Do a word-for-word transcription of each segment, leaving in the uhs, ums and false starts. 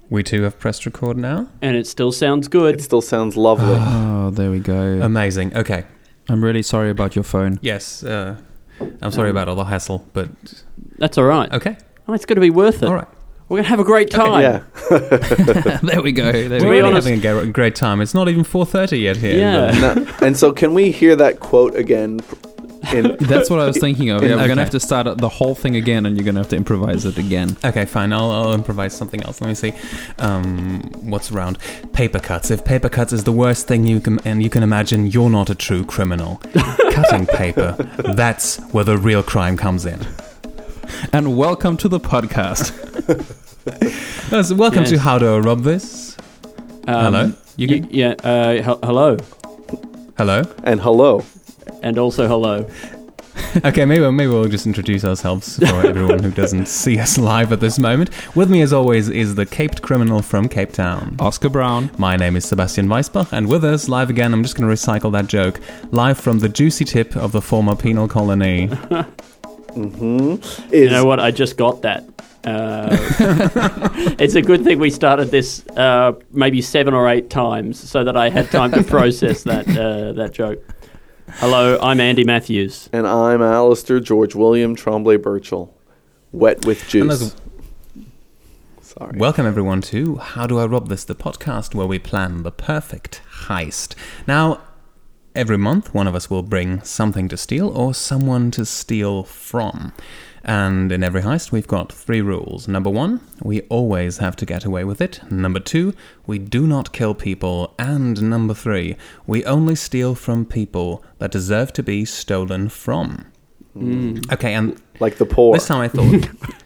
We too have pressed record now. And it still sounds good. It still sounds lovely. Oh, there we go. Amazing. Okay. I'm really sorry about your phone. Yes. Uh, I'm sorry Um, about all the hassle, but That's all right. okay. Oh, it's going to be worth it. All right. We're going to have a great time. Yeah. There we go. There We're we really go. honest- having a ga- great time. It's not even four thirty yet here. Yeah. but- No, and so can we hear that quote again? In, That's what I was thinking of. Yeah, we're Okay. gonna have to start the whole thing again, and you're gonna have to improvise it again. Okay, fine. I'll, I'll improvise something else. Let me see. Um, what's around? Paper cuts. If paper cuts is the worst thing you can, and you can imagine, you're not a true criminal. Cutting paper. That's where the real crime comes in. And welcome to the podcast. Uh, so welcome Yes. to How Do I Rob This? Um, Hello? You y- can- yeah. Uh, he- hello. Hello? and hello. And also hello. Okay, maybe, maybe we'll just introduce ourselves for everyone who doesn't see us live at this moment. With me, as always, is the caped criminal from Cape Town. Oscar Brown. My name is Sebastian Weisbach, and with us, live again, I'm just going to recycle that joke, live from the juicy tip of the former penal colony. Mm-hmm. Is, You know what? I just got that. Uh, it's a good thing we started this uh, maybe seven or eight times so that I had time to process that uh, that joke. Hello, I'm Andy Matthews. And I'm Alistair George William Tremblay Birchall. Wet with And juice. there's- Sorry. Welcome, everyone, to How Do I Rob This, the podcast where we plan the perfect heist. Now, every month, one of us will bring something to steal or someone to steal from. And in every heist, we've got three rules. Number one, we always have to get away with it. Number two, we do not kill people. And number three, we only steal from people that deserve to be stolen from. Mm. Okay, and Like the poor. this time I thought...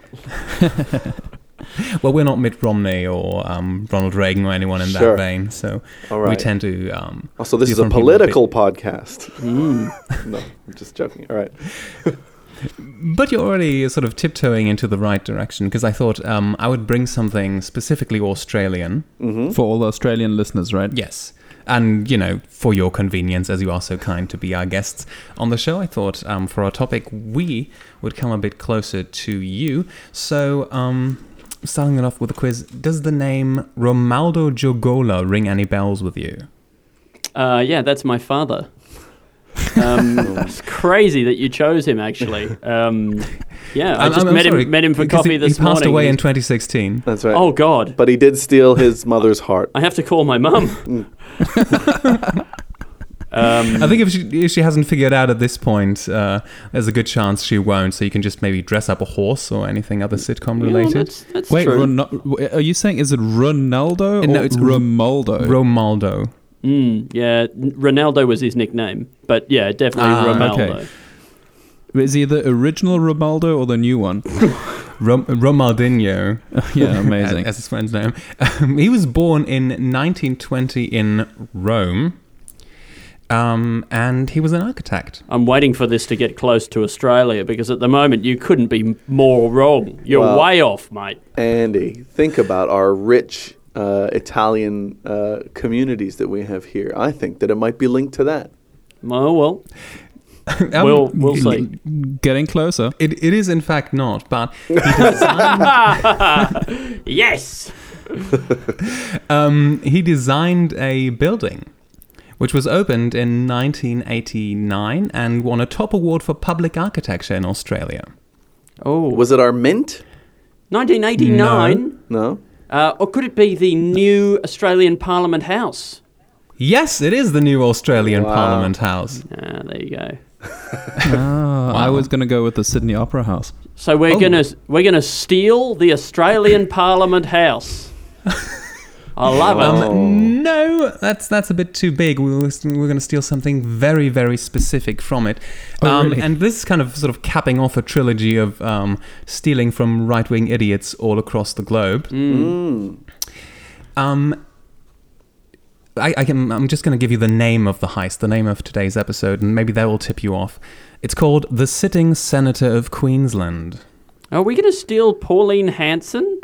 Well, we're not Mitt Romney or um, Ronald Reagan or anyone in Sure. that vein, so All right. we tend to... Um, Also, this steal is a from people political podcast. Mm. No, I'm just joking. All right. But you're already sort of tiptoeing into the right direction, because I thought um, I would bring something specifically Australian. Mm-hmm. For all the Australian listeners, right? Yes. And, you know, for your convenience, as you are so kind to be our guests on the show, I thought um, for our topic, we would come a bit closer to you. So, um, starting it off with a quiz, does the name Romaldo Jogola ring any bells with you? Uh, yeah, that's my father. Um, it's crazy that you chose him, actually. Um, yeah, I I'm- just I'm met sorry, him met him for because coffee he, this he passed morning. away in twenty sixteen. That's right. Oh, God. But he did steal his mother's heart. I have to call my mum. um, I think if she, if she hasn't figured out at this point, uh, there's a good chance she won't. So you can just maybe dress up a horse or anything other sitcom yeah, related. that's, that's Wait, true. Ron- are you saying is it Ronaldo or No, it's Romaldo? Romaldo. Mm, yeah, Ronaldo was his nickname, but yeah, definitely Ah, Romaldo. okay. Is he the original Romaldo or the new one? Rom- Romaldinho. Yeah, amazing. As his friend's name. Um, he was born in nineteen twenty in Rome. Um, and he was an architect. I'm waiting for this to get close to Australia because at the moment you couldn't be more wrong. You're Well- way off, mate. Andy, think about our rich uh, Italian uh, communities that we have here. I think that it might be linked to that. Oh, well, Um, we'll, we'll see. Getting closer. It, it is in fact not, but he designed, Yes! um, he designed a building which was opened in nineteen eighty-nine and won a top award for public architecture in Australia. Oh, Was it our mint? nineteen eighty-nine? No. Uh, or could it be the new Australian Parliament House? Yes, it is the new Australian Wow. Parliament House. Ah, there you go. Ah, I was going to go with the Sydney Opera House. So we're Oh. gonna we're gonna steal the Australian Parliament House. I love it. Um, Oh. no, that's that's a bit too big. We were, we're going to steal something very, very specific from it. Oh, um, really? And this is kind of sort of capping off a trilogy of um, stealing from right-wing idiots all across the globe. Mm. Um, I, I can, I'm just going to give you the name of the heist, the name of today's episode, and maybe that will tip you off. It's called The Sitting Senator of Queensland. Are we gonna steal Pauline Hanson?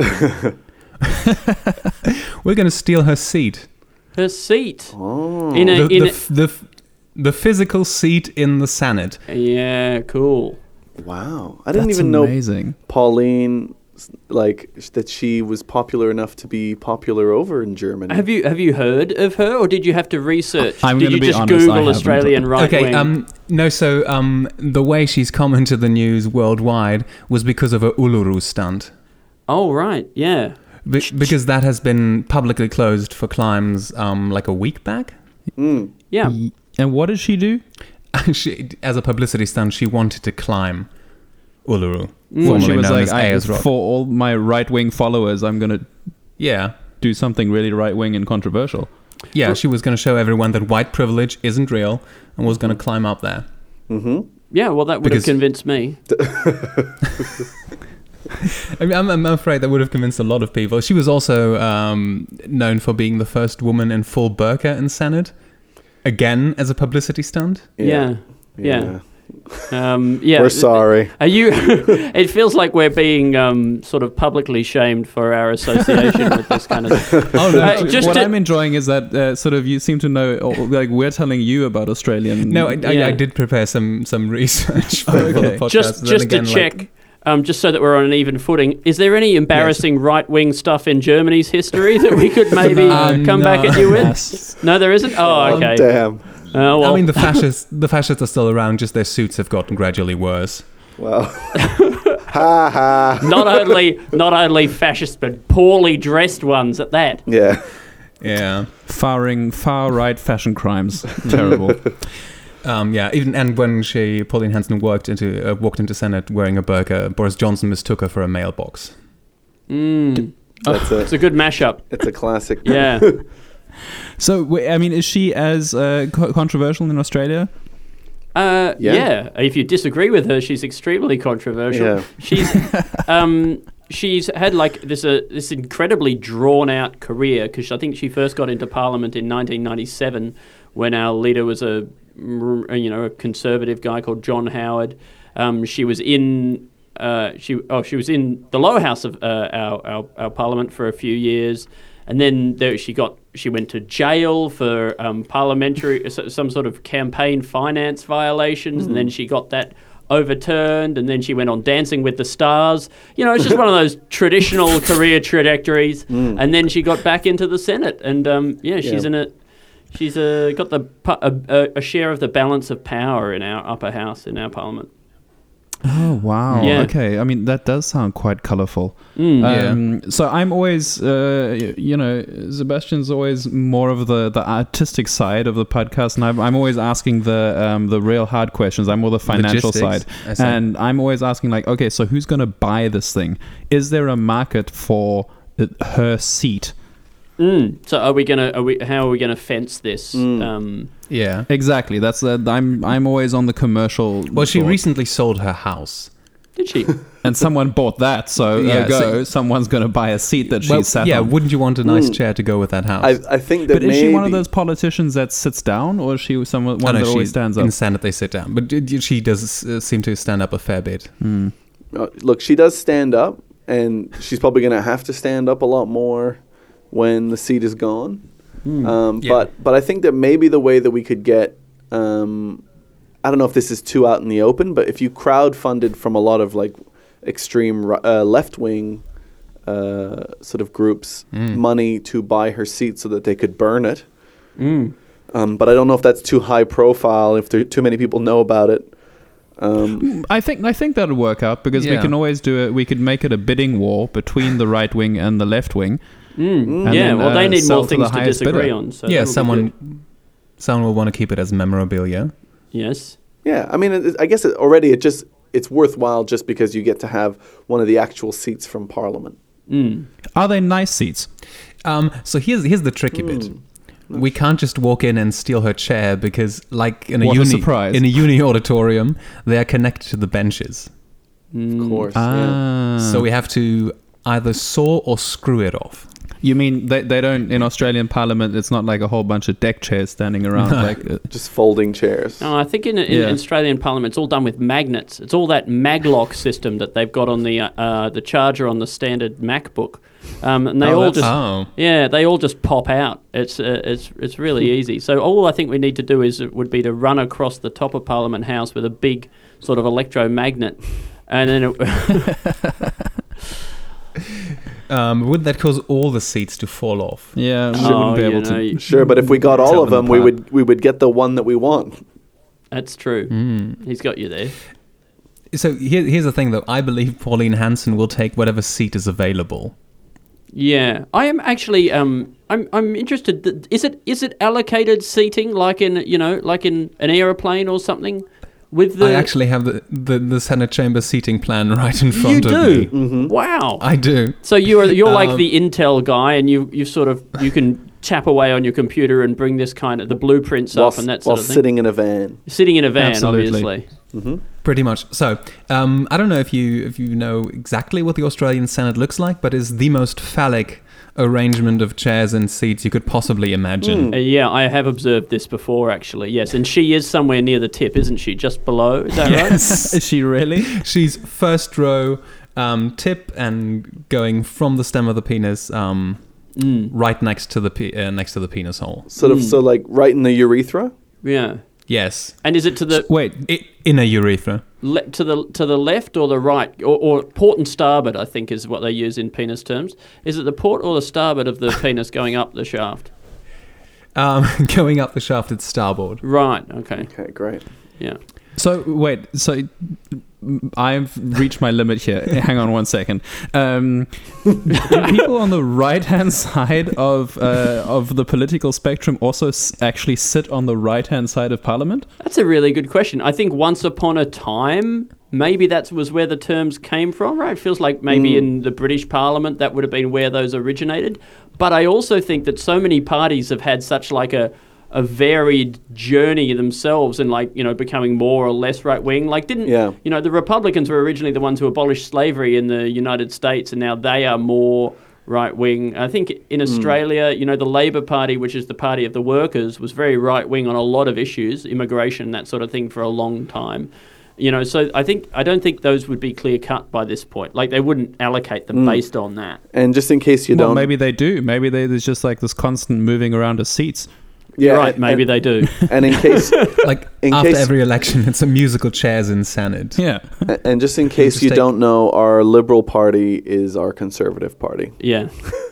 We're going to steal her seat. Her seat. Oh. In a The, in the, a, f- the, f- the physical seat in the Senate. yeah, cool. Wow. I didn't That's even know amazing. Pauline s- like sh- that she was popular enough to be popular over in Germany. Have you have you heard of her, or did you have to research? I'm did gonna you be just honest, I Google haven't. Australian right Okay, wing? um, no, so um, the way she's come into the news worldwide was because of a Uluru stunt. oh right, yeah. Be- because that has been publicly closed for climbs um, like a week back. Mm. Yeah. Y- And what did she do? she, as a publicity stunt, she wanted to climb Uluru, Mm. formerly She was known like, as I, Ayers Rock. for all my right-wing followers, I'm going to Yeah. do something really right-wing and controversial. Yeah, she was going to show everyone that white privilege isn't real and was going to climb up there. Mm-hmm. Yeah, well, that would Because- have convinced me. I mean, I'm, I'm afraid that would have convinced a lot of people. She was also um, known for being the first woman in full burqa in Senate, again as a publicity stunt. Yeah. Yeah. Um, yeah. We're sorry. Are you? It feels like we're being um, sort of publicly shamed for our association with this kind of thing. Oh, no. Uh, just what to- I'm enjoying is that uh, sort of you seem to know, or, like we're telling you about Australian. No, I, I, Yeah. I did prepare some some research for, for Okay. the podcast. just Then just again, to like- check, um, just so that we're on an even footing. Is there any embarrassing right-wing stuff in Germany's history that we could maybe Um, come no. back at you with? Yes. No, there isn't. Oh, Oh, okay. damn. Uh, well, I mean, the fascists, the fascists are still around. Just their suits have gotten gradually worse. Well, ha ha. not only not only fascist, but poorly dressed ones at that. Yeah. Yeah, Faring far right fashion crimes. Terrible. um, yeah. Even and when she, Pauline Hanson, worked into uh, walked into Senate wearing a burqa, Boris Johnson mistook her for a mailbox. Mm. That's It's a a good mashup. it's a classic. Yeah. So, w- I mean, is she as uh, co- controversial in Australia? Uh, Yeah. yeah. If you disagree with her, she's extremely controversial. Yeah. She's um, she's had like this uh, this incredibly drawn out career because I think she first got into Parliament in nineteen ninety-seven when our leader was a r- you know a conservative guy called John Howard. Um, she was in uh, she oh she was in the lower house of uh, our, our our Parliament for a few years. And then there, she got she went to jail for um, parliamentary s- some sort of campaign finance violations, and then she got that overturned, and then she went on Dancing with the Stars. You know, it's just one of those traditional career trajectories. And then she got back into the Senate, and um, yeah, she's Yeah. in a she's uh, got the pu- a, a, a share of the balance of power in our upper house in our Parliament. Oh, wow. Yeah. Okay. I mean, that does sound quite colorful. Mm. Um, So I'm always, uh, y- you know, Sebastian's always more of the, the artistic side of the podcast, and I'm, I'm always asking the um, the real hard questions. I'm more the financial Logistics, I side, see. and I'm always asking like, okay, so who's going to buy this thing? Is there a market for uh, her seat? Mm. So are we gonna? Are we? How are we gonna fence this? Mm. Um, Yeah. Exactly. That's uh, I'm I'm always on the commercial. Well, she thought. recently sold her house. did she? and someone bought that, so Yeah, yeah, go. so- Someone's going to buy a seat that she Well, sat yeah, on. wouldn't you want a nice Mm. chair to go with that house? I I think that But is maybe she one of those politicians that sits down, or is she someone Oh, one no, that always she- stands up? In Senate, they sit down. But d- d- she does uh, seem to stand up a fair bit. Hmm. Uh, look, she does stand up, and she's probably going to have to stand up a lot more when the seat is gone. Um, Yeah. But but I think that maybe the way that we could get, um, I don't know if this is too out in the open, but if you crowdfunded from a lot of like extreme ri- uh, left wing uh, sort of groups Mm. money to buy her seat so that they could burn it. Mm. Um, but I don't know if that's too high profile. If there, too many people know about it. Um, I think I think that'll work out because we Yeah. can always do it. We could make it a bidding war between the right wing and the left wing. Mm. And Yeah, then, well, they uh, need sell more to the things to highest disagree bidder. on. So yeah, that'll be someone good. someone will want to keep it as memorabilia. Yes. Yeah, I mean, it, I guess it, already it just it's worthwhile just because you get to have one of the actual seats from Parliament. Mm. Are they nice seats? Um, so here's here's the tricky bit. Hmm. We can't just walk in and steal her chair because, like in a What a uni surprise. in a uni auditorium, they are connected to the benches. Mm. Of course. yeah. Ah, So we have to either saw or screw it off. you mean they they don't in Australian Parliament? It's not like a whole bunch of deck chairs standing around. No. Like uh, Just folding chairs. No, I think in, in Yeah. Australian Parliament, it's all done with magnets. It's all that maglock system that they've got on the uh, uh, the charger on the standard MacBook, um, and they Oh, all that's- just Oh, yeah, they all just pop out. It's uh, it's it's really easy. So all I think we need to do is it would be to run across the top of Parliament House with a big sort of electromagnet, and then it, Um, would that cause all the seats to fall off? Yeah, we Oh, wouldn't be you able know, to. you- Sure, but if we got all Tell of them them, we apart. would we would get the one that we want. That's true. Mm. He's got you there. So here, here's the thing, though. I believe Pauline Hanson will take whatever seat is available. Yeah, I am actually. Um, I'm. I'm interested. th- Is it? Is it allocated seating like in you know like in an aeroplane or something? With the I actually have the, the, the Senate chamber seating plan right in you front of do. me. Mm-hmm. Wow. I do. So you're you're like Um, the Intel guy, and you you sort of you can tap away on your computer and bring this kind of the blueprints While, up and that while sort of thing. sitting in a van. Sitting in a van, Absolutely. obviously. Mm-hmm. Pretty much. So, um, I don't know if you if you know exactly what the Australian Senate looks like, but it's the most phallic arrangement of chairs and seats you could possibly imagine. Mm. Uh, yeah, I have observed this before, actually. Yes, and she is somewhere near the tip, isn't she? Just below. Is that right? Yes. Is she really? She's first row um, tip and going from the stem of the penis um, Mm. right next to the pe- uh, next to the penis hole. Sort of, Mm. so like right in the urethra. Yeah. Yes. And is it to the Wait, I- in a urethra. le- to the to the left or the right, or, or port and starboard? I think is what they use in penis terms. Is it the port or the starboard of the penis going up the shaft? Um, going up the shaft, it's starboard. Right. Okay. Okay, great. Yeah. so wait, so I've reached my limit here. Hang on one second. Um, do people on the right-hand side of uh, of the political spectrum also s- actually sit on the right-hand side of Parliament? That's a really good question. I think once upon a time, maybe that was where the terms came from, right? It feels like maybe Mm. in the British Parliament that would have been where those originated. But I also think that so many parties have had such like a a varied journey themselves and like, you know, becoming more or less right wing. Like didn't Yeah. you know, the Republicans were originally the ones who abolished slavery in the United States, and now they are more right wing. I think in Australia, you know, the Labor Party, which is the party of the workers, was very right wing on a lot of issues, immigration, that sort of thing, for a long time. You know, so I think I don't think those would be clear cut by this point. Like they wouldn't allocate them Mm. based on that. And just in case you well, don't, maybe they do. Maybe they, there's just like this constant moving around of seats. yeah, right, and- maybe and, they do. And in case, Like In after case- every election, it's a musical chairs in Senate. Yeah. and just in case Just you take- don't know, our Liberal Party is our Conservative Party. Yeah.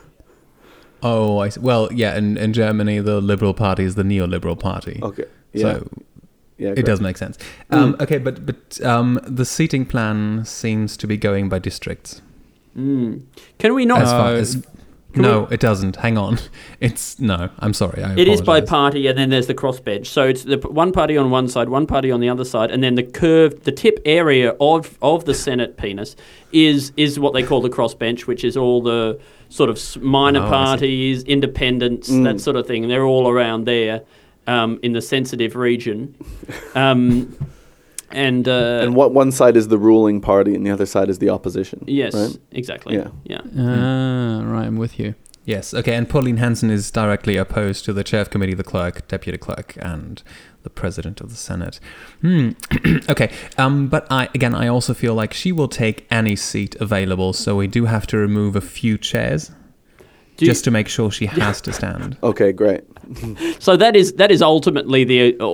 Oh, I see. Well, yeah. In, in Germany, the Liberal Party is the neoliberal party. Okay. Yeah. So yeah. it great. does make sense. Um, okay, but but um, the seating plan seems to be going by districts. Mm. Can we not? As far Uh, as can no, it doesn't. Hang on. It's no. I'm sorry. I It is by apologize. party, and then there's the crossbench. So it's the p- one party on one side, one party on the other side, and then the curved, the tip area of of the Senate penis is is what they call the crossbench, which is all the sort of s- minor Oh, I see. parties, independents, Mm. that sort of thing. They're all around there um, in the sensitive region. Um, and uh, And what one side is the ruling party, and the other side is the opposition. yes, Right? exactly. Yeah. yeah. Ah, right, I'm with you. Yes. Okay. And Pauline Hanson is directly opposed to the chair of committee, the clerk, deputy clerk, and the president of the Senate. Hmm. Okay. Um. But I again, I also feel like she will take any seat available. So we do have to remove a few chairs Do you- just to make sure she has to stand. Okay, great. So that is that is ultimately the uh,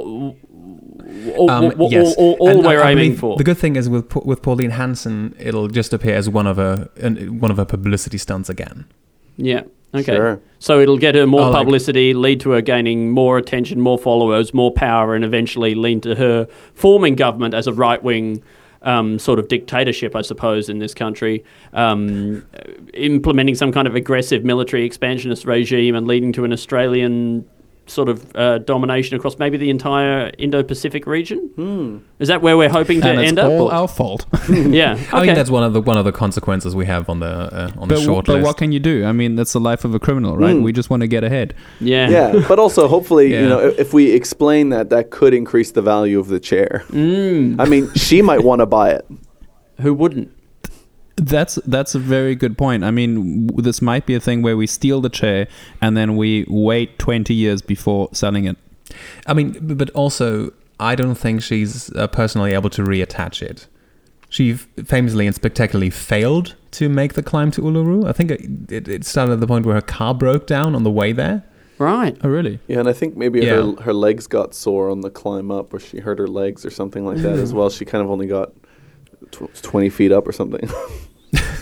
all, Um, all, yes. all, all And I- we're I aiming believe for. The good thing is with Pa- with Pauline Hanson, it'll just appear as one of her an- one of her publicity stunts again. Yeah. Okay. Sure. So it'll get her more Oh, like- publicity, lead to her gaining more attention, more followers, more power, and eventually lead to her forming government as a right-wing um, sort of dictatorship, I suppose, in this country, um, implementing some kind of aggressive military expansionist regime and leading to an Australian sort of uh, domination across maybe the entire Indo-Pacific region. Hmm. Is that where we're hoping to And it's end up? all or- our fault. yeah. I Okay. think that's one of the one of the consequences we have on the uh, on but, the short but list. what can you do? I mean, that's the life of a criminal, right? Mm. We just want to get ahead. yeah. Yeah, but also hopefully, Yeah. you know, if, if we explain that, that could increase the value of the chair. Mm. I mean, she might want to buy it. Who wouldn't? That's that's a very good point. I mean, w- this might be a thing where we steal the chair and then we wait twenty years before selling it. I mean, b- but also, I don't think she's uh, personally able to reattach it. She f- famously and spectacularly failed to make the climb to Uluru. I think it, it, it started at the point where her car broke down on the way there. Right. Oh, really? Yeah, and I think maybe Yeah. her her legs got sore on the climb up, or she hurt her legs or something like that as well. She kind of only got tw- twenty feet up or something.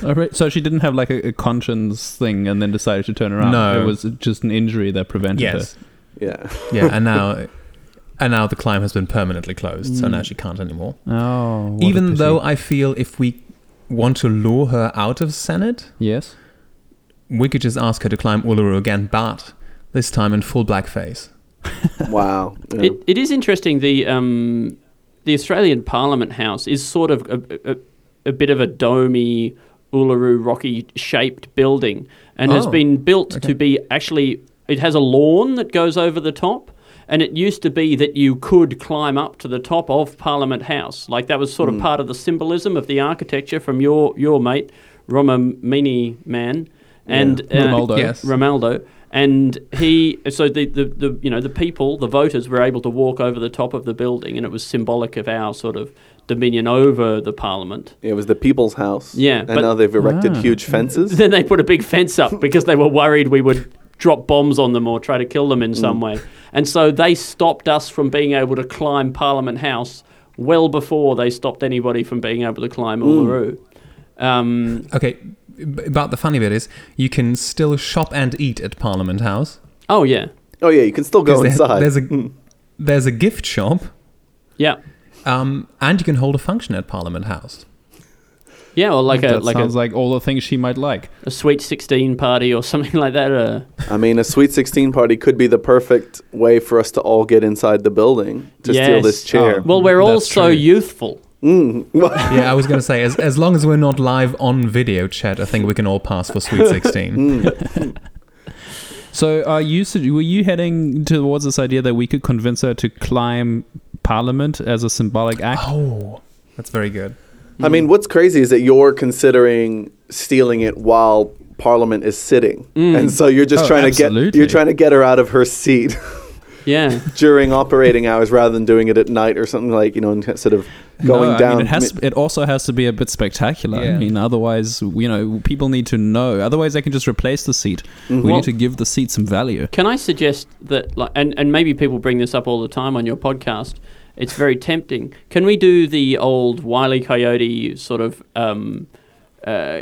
All right. So she didn't have like a, a conscience thing and then decided to turn around. No. It was just an injury that prevented Yes. Yeah. Yeah, and now and now the climb has been permanently closed, so now she can't anymore. her. Oh. what a Even pity. though I feel if we want to lure her out of Senate, Yes. we could just ask her to climb Uluru again, but this time in full blackface. Wow. Yeah. It, it is interesting. The um, the Australian Parliament House is sort of a, a, a bit of a domey, Uluru rocky shaped building, and has Oh, been built okay. to be actually. It has a lawn that goes over the top, and it used to be that you could climb up to the top of Parliament House. Like that was sort of part of the symbolism of the architecture from your your mate Romamini man and uh, Romaldo. Yes. Romaldo. And he, so the, the, the, you know, the people, the voters were able to walk over the top of the building, and it was symbolic of our sort of dominion over the parliament. It was the People's House. Yeah, And but- now they've erected Ah. huge fences. Then they put a big fence up because they were worried we would drop bombs on them or try to kill them in some way. And so they stopped us from being able to climb Parliament House well before they stopped anybody from being able to climb Uluru. Um, Okay, b- but the funny bit is you can still shop and eat at Parliament House. oh, yeah. Oh, yeah, you can still go 'Cause there- inside. There's a Mm. there's a gift shop, Yeah. um, and you can hold a function at Parliament House. Yeah, or like a that like a, sounds like all the things she might like. a Sweet sixteen party or something like that. Uh, I mean, a Sweet sixteen party could be the perfect way for us to all get inside the building to steal Yes. this chair. Oh. well, we're all That's so true. youthful. Mm. Yeah, I was going to say, as as long as we're not live on video chat, I think we can all pass for Sweet sixteen. So, are you su- were you heading towards this idea that we could convince her to climb Parliament as a symbolic act? Oh, that's very good. I mean, what's crazy is that you're considering stealing it while Parliament is sitting, and so you're just Oh, trying to absolutely. get you're trying to get her out of her seat Yeah. during operating hours rather than doing it at night or something like you know instead of going no, down. I mean, it has. It also has to be a bit spectacular. Yeah. I mean, otherwise, you know, people need to know. Otherwise, they can just replace the seat. We Well- need to give the seat some value. Can I suggest that, like, and, and maybe people bring this up all the time on your podcast. It's very tempting. Can we do the old Wile E. Coyote sort of, um, uh,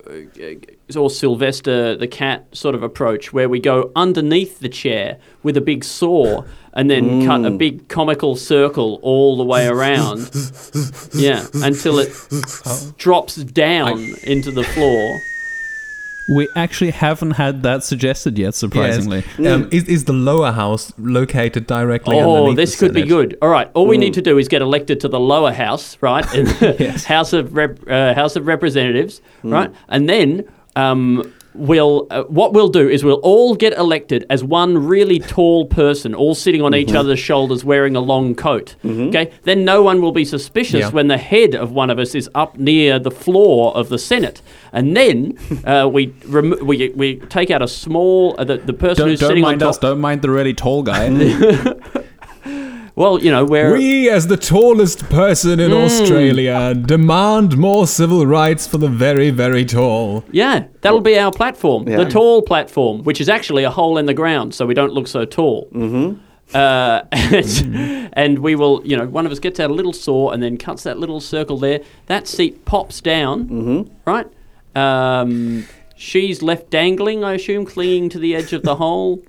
or Sylvester the cat sort of approach, where we go underneath the chair with a big saw and then cut a big comical circle all the way around, yeah, until it drops down into the floor. We actually haven't had that suggested yet, surprisingly. Yes. Um, is, is the lower house located directly Oh, underneath this the could be Senate? good. All right, all we need to do is get elected to the lower house, right, in the House of Rep, uh, House of Representatives, right, and then um, we'll uh, what we'll do is we'll all get elected as one really tall person, all sitting on each other's shoulders, wearing a long coat. Okay, then no one will be suspicious Yeah. when the head of one of us is up near the floor of the Senate, and then uh, we rem- we we take out a small uh, the the person Don't, who's don't sitting mind on us. top. Don't mind the really tall guy. Well, you know where. We, as the tallest person in Australia, demand more civil rights for the very, very tall. Yeah, that'll be our platform, Yeah. the tall platform, which is actually a hole in the ground, so we don't look so tall. Mm-hmm. Uh, and, and we will, you know, one of us gets out a little saw and then cuts that little circle there. That seat pops down, mm-hmm. right? Um, she's left dangling, I assume, clinging to the edge of the hole.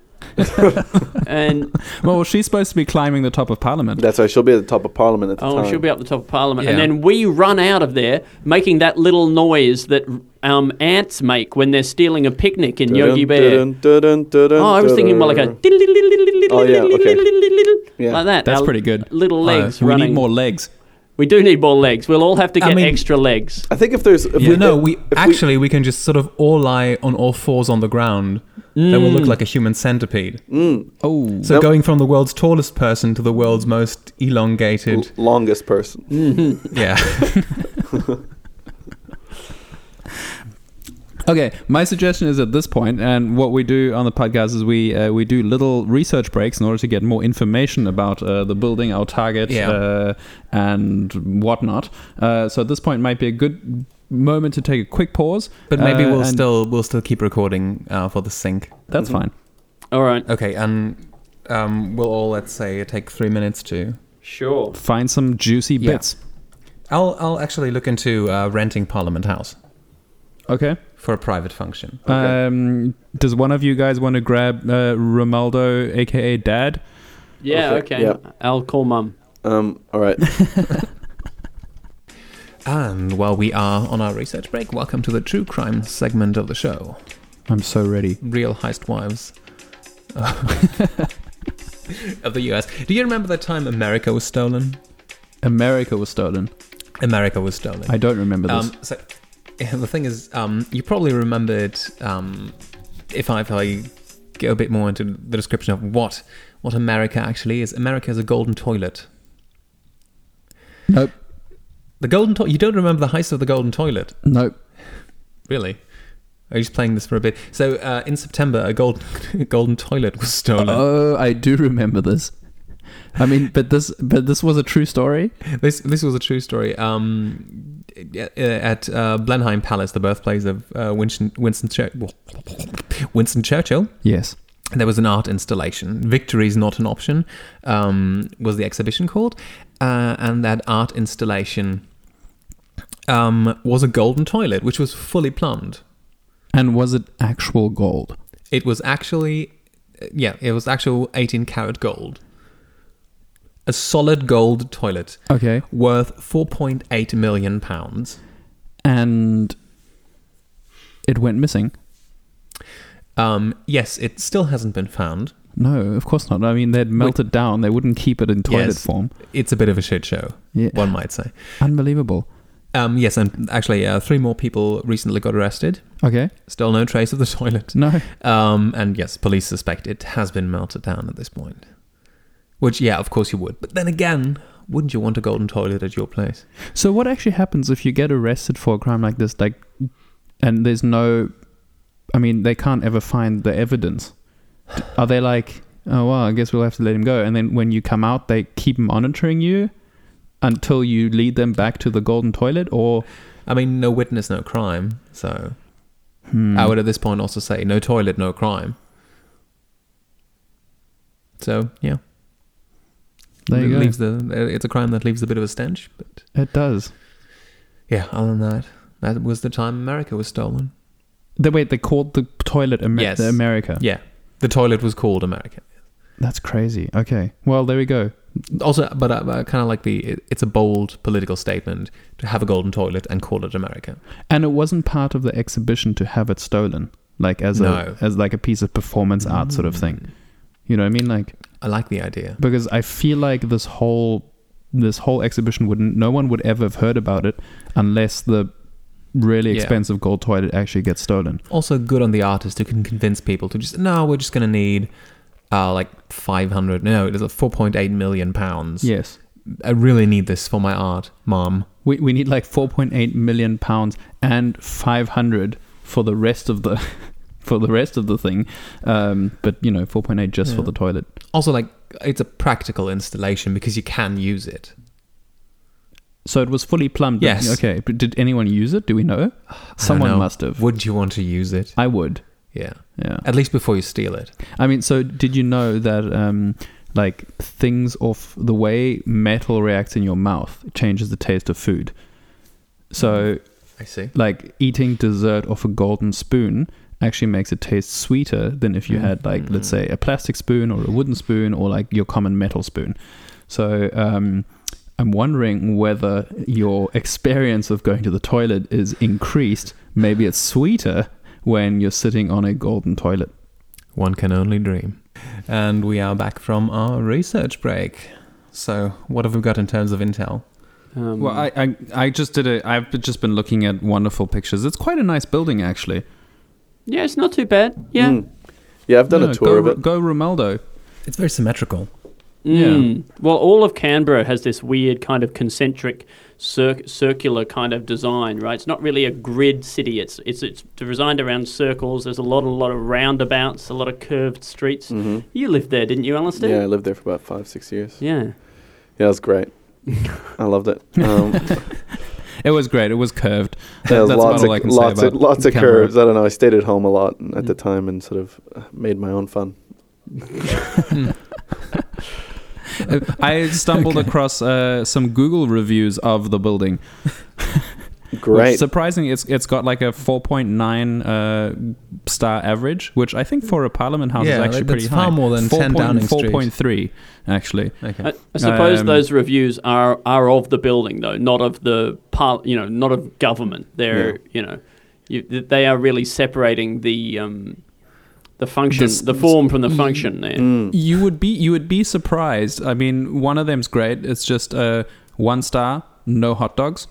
and Well, she's supposed to be climbing the top of Parliament. That's right. She'll be at the top of Parliament at the oh, time. she'll be up the top of Parliament, and Yeah. then we run out of there, making that little noise that um, ants make when they're stealing a picnic in Yogi Bear. Oh, I was thinking more like a Oh, yeah, okay. Yeah. like that. That's Our pretty good. Little legs We running. need more legs. We do need more legs. We'll all have to I get mean- extra legs. I think if there's if You we, know, we if we- actually we can just sort of all lie on all fours on the ground. Then we'll look like a human centipede. Oh, So Nope. going from the world's tallest person to the world's most elongated, l- longest person. yeah. okay. My suggestion is at this point, and what we do on the podcast is we uh, we do little research breaks in order to get more information about uh, the building, our target, Yeah. uh, and whatnot. Uh, so at this point might be a good moment to take a quick pause. But maybe uh, we'll and still we'll still keep recording uh, for the sync. That's fine. All right. Okay, and um, we'll all let's say take three minutes to. Sure. Find some juicy Yeah. bits. I'll I'll actually look into uh, renting Parliament House. Okay. for a private function. Okay. Um, does one of you guys want to grab uh, Romaldo, aka Dad? Yeah, Okay, okay. yeah. I'll call mum. Um. All right. And while we are on our research break, welcome to the true crime segment of the show. I'm so ready. Real heist wives uh, of the U S. Do you remember the time America was stolen? America was stolen. America was stolen. I don't remember this. Um, so yeah, the thing is, um, you probably remembered. Um, if I if I go a bit more into the description of what what America actually is, America is a golden toilet. Nope. The golden toilet. You don't remember the heist of the golden toilet, Nope. really? Are you just playing this for a bit? So uh, in September, a golden golden toilet was stolen. Oh, I do remember this. I mean, but this but this was a true story. This this was a true story. Um, at uh, Blenheim Palace, the birthplace of uh, Winston Winston, Chur- Winston Churchill, Yes. there was an art installation. Victory is not an option. Um, was the exhibition called? Uh, and that art installation um, was a golden toilet, which was fully plumbed. And was it actual gold? It was actually, yeah, it was actual eighteen karat gold. A solid gold toilet Okay. worth four point eight million pounds. And it went missing? Um, yes, it still hasn't been found. No, of course not. I mean, they'd melt it down. They wouldn't keep it in toilet Yes. form. It's a bit of a shit show, Yeah. one might say. Unbelievable. Um, yes, and actually, uh, three more people recently got arrested. Okay. Still no trace of the toilet. No. Um, and yes, police suspect it has been melted down at this point. Which, yeah, of course you would. But then again, wouldn't you want a golden toilet at your place? So what actually happens if you get arrested for a crime like this, like, and there's no, I mean, they can't ever find the evidence. Are they like, oh, well, I guess we'll have to let him go. And then when you come out, they keep monitoring you until you lead them back to the golden toilet? Or I mean, no witness, no crime. So hmm, I would at this point also say no toilet, no crime. So, yeah. there you it go. leaves the, it's a crime that leaves a bit of a stench. But It does. yeah, other than that, that was the time America was stolen. They, wait, they called the toilet Amer- Yes. the America? Yeah, the toilet was called America. That's crazy. Okay. Well, there we go. Also, but uh, uh, kind of like the, it, it's a bold political statement to have a golden toilet and call it America. And it wasn't part of the exhibition to have it stolen, like as No. a as like a piece of performance art sort of thing. You know what I mean? Like, I like the idea. because I feel like this whole this whole exhibition wouldn't no one would ever have heard about it unless the really Yeah. expensive gold toilet actually gets stolen. Also good on the artist who can convince people to just, no, we're just going to need uh, like five hundred, no, it is a four point eight million pounds. Yes. I really need this for my art, mom. We we need like four point eight million pounds and five hundred for the rest of the for the rest of the thing. Um, but you know, four point eight just for Yeah. the toilet. Also, like, it's a practical installation because you can use it. So it was fully plumbed. but- Yes. Okay. But did anyone use it? Do we know? I don't Someone know. must have. Would you want to use it? I would. Yeah. Yeah. At least before you steal it. I mean, so did you know that um, like things off the way metal reacts in your mouth changes the taste of food? So I see. like eating dessert off a golden spoon actually makes it taste sweeter than if you Mm. had like, let's say, a plastic spoon or a wooden spoon or like your common metal spoon. So um, I'm wondering whether your experience of going to the toilet is increased. Maybe it's sweeter when you're sitting on a golden toilet. One can only dream. And we are back from our research break. So, what have we got in terms of intel? Um, Well, I, I I just did a. I've just been looking at wonderful pictures. It's quite a nice building, actually. yeah, it's not too bad. Yeah. Mm. Yeah, I've done No, a tour go, of it. Go Romaldo. It's very symmetrical. Mm. Well, all of Canberra has this weird kind of concentric, cir- circular kind of design, right? It's not really a grid city. It's it's it's designed around circles. There's a lot, a lot of roundabouts, a lot of curved streets. hmm You lived there, didn't you, Alistair? Yeah, I lived there for about five, six years. Yeah. Yeah, it was great. I loved it. Um, It was great. It was curved. That, there was that's lots about all I of can say lots about of lots of Canberra. curves. I don't know. I stayed at home a lot at the Mm. time and sort of uh, made my own fun. I stumbled across uh, some Google reviews of the building. Great. Surprisingly, it's it's got like a four point nine uh, star average, which I think for a Parliament House Yeah, is actually that's pretty far high. more than four. ten Downing Street. four point three, actually. Okay. I, I suppose Um, those reviews are, are of the building though, not of the par, you know, not of government. They're Yeah. you know, you, they are really separating the um, the function, This- the form from the function. There. Mm. You would be you would be surprised. I mean, one of them's great. It's just uh, one star, no hot dogs.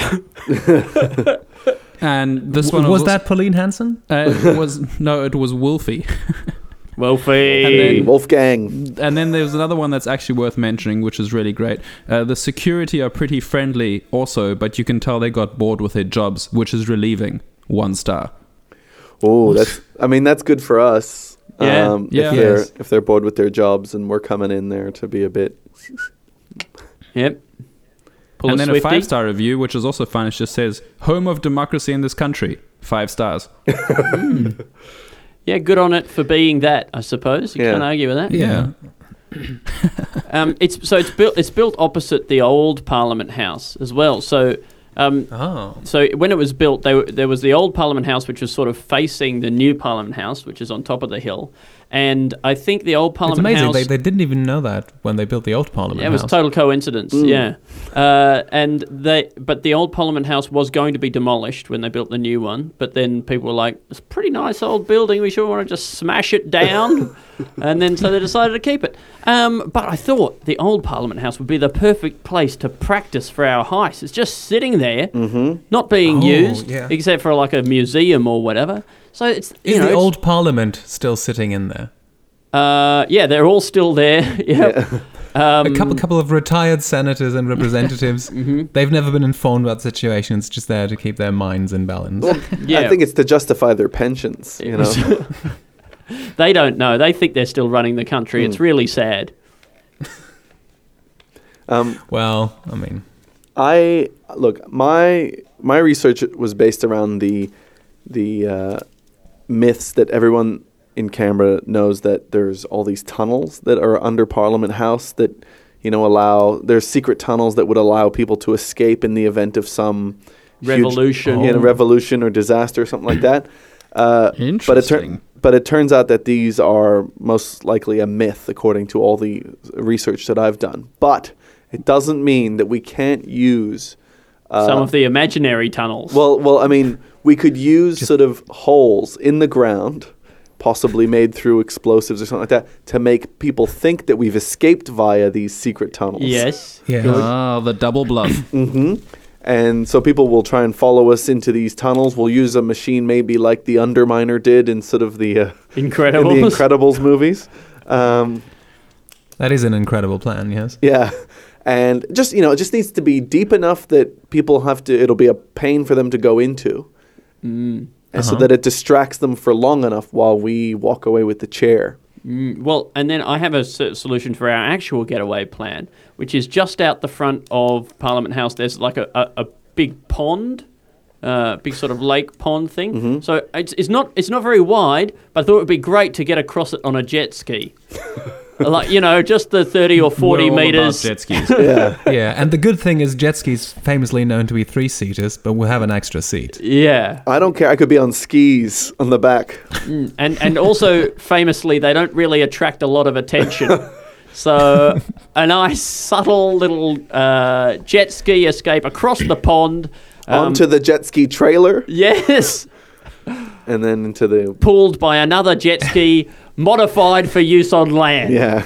And this one was also- that Pauline Hanson? Uh, it was no, it was Wolfie. Wolfie. And then- Wolfgang. And then there's another one that's actually worth mentioning, which is really great. Uh, the security are pretty friendly also, but you can tell they got bored with their jobs, which is relieving. One star. Oh, that's. I mean, that's good for us. Yeah. Um, Yeah. If they're Yes. if they're bored with their jobs and we're coming in there to be a bit. Yep. Pull And a then a Swiftie. five-star review, which is also fun. It just says, home of democracy in this country. Five stars. Yeah, good on it for being that. I suppose you Yeah. can't argue with that. Yeah. Um, it's so it's built. It's built opposite the old Parliament House as well. So. Um, Oh. So when it was built, they, were- there was the old Parliament House, which was sort of facing the new Parliament House, which is on top of the hill. And I think the old It's Parliament amazing. House... They, they didn't even know that when they built the old Parliament Yeah, it was House. total coincidence. Mm. Yeah, uh, and they, but the old Parliament House was going to be demolished when they built the new one. But then people were like, "It's a pretty nice old building. We sure want to just smash it down." And then so they decided to keep it. Um, but I thought the old Parliament House would be the perfect place to practice for our heist. It's just sitting there, Mm-hmm. not being Oh, used, yeah. except for like a museum or whatever. So it's you Is know, the it's- old Parliament still sitting in there? uh, yeah, they're all still there. Yep. Um, A couple, couple of retired senators and representatives. Mhm. They've never been informed about the situation. It's just there to keep their minds in balance. Well, Yeah. I think it's to justify their pensions. You know. They don't know. They think they're still running the country. It's really sad. Um, Well, I mean, I look. My my research was based around the the uh, myths that everyone in Canberra knows, that there's all these tunnels that are under Parliament House that, you know, allow there's secret tunnels that would allow people to escape in the event of some huge, Revolution. you know, Oh. revolution or disaster or something like that. Uh, But it, Interesting. tur- but it turns out that these are most likely a myth, according to all the research that I've done. But it doesn't mean that we can't use uh, Some of the imaginary tunnels. well, well, I mean, we could use sort of holes in the ground, possibly made through explosives or something like that, to make people think that we've escaped via these secret tunnels. yes. yeah. Oh, the double bluff. hmm And so people will try and follow us into these tunnels. We'll use a machine maybe like the Underminer did in sort of the, uh, in Incredible. the Incredibles movies. Um, That is an incredible plan, yes. Yeah. And just, you know, it just needs to be deep enough that people have to, it'll be a pain for them to go into. Mm. And so Uh-huh. that it distracts them for long enough while we walk away with the chair. Mm. Well, and then I have a s- solution for our actual getaway plan, which is just out the front of Parliament House. There's like a, a, a big pond, uh, big sort of lake pond thing. Mm-hmm. So it's, it's not it's not very wide, but I thought it would be great to get across it on a jet ski. Like, you know, just the thirty or forty We're all about meters. jet skis. Yeah. Yeah, and the good thing is jet skis famously known to be three-seaters, but we'll have an extra seat. Yeah. I don't care. I could be on skis on the back. Mm. And and also famously, they don't really attract a lot of attention. So a nice subtle little uh, jet ski escape across the pond. um, Onto the jet ski trailer Yes, and then into the. pulled by another jet ski, modified for use on land. Yeah.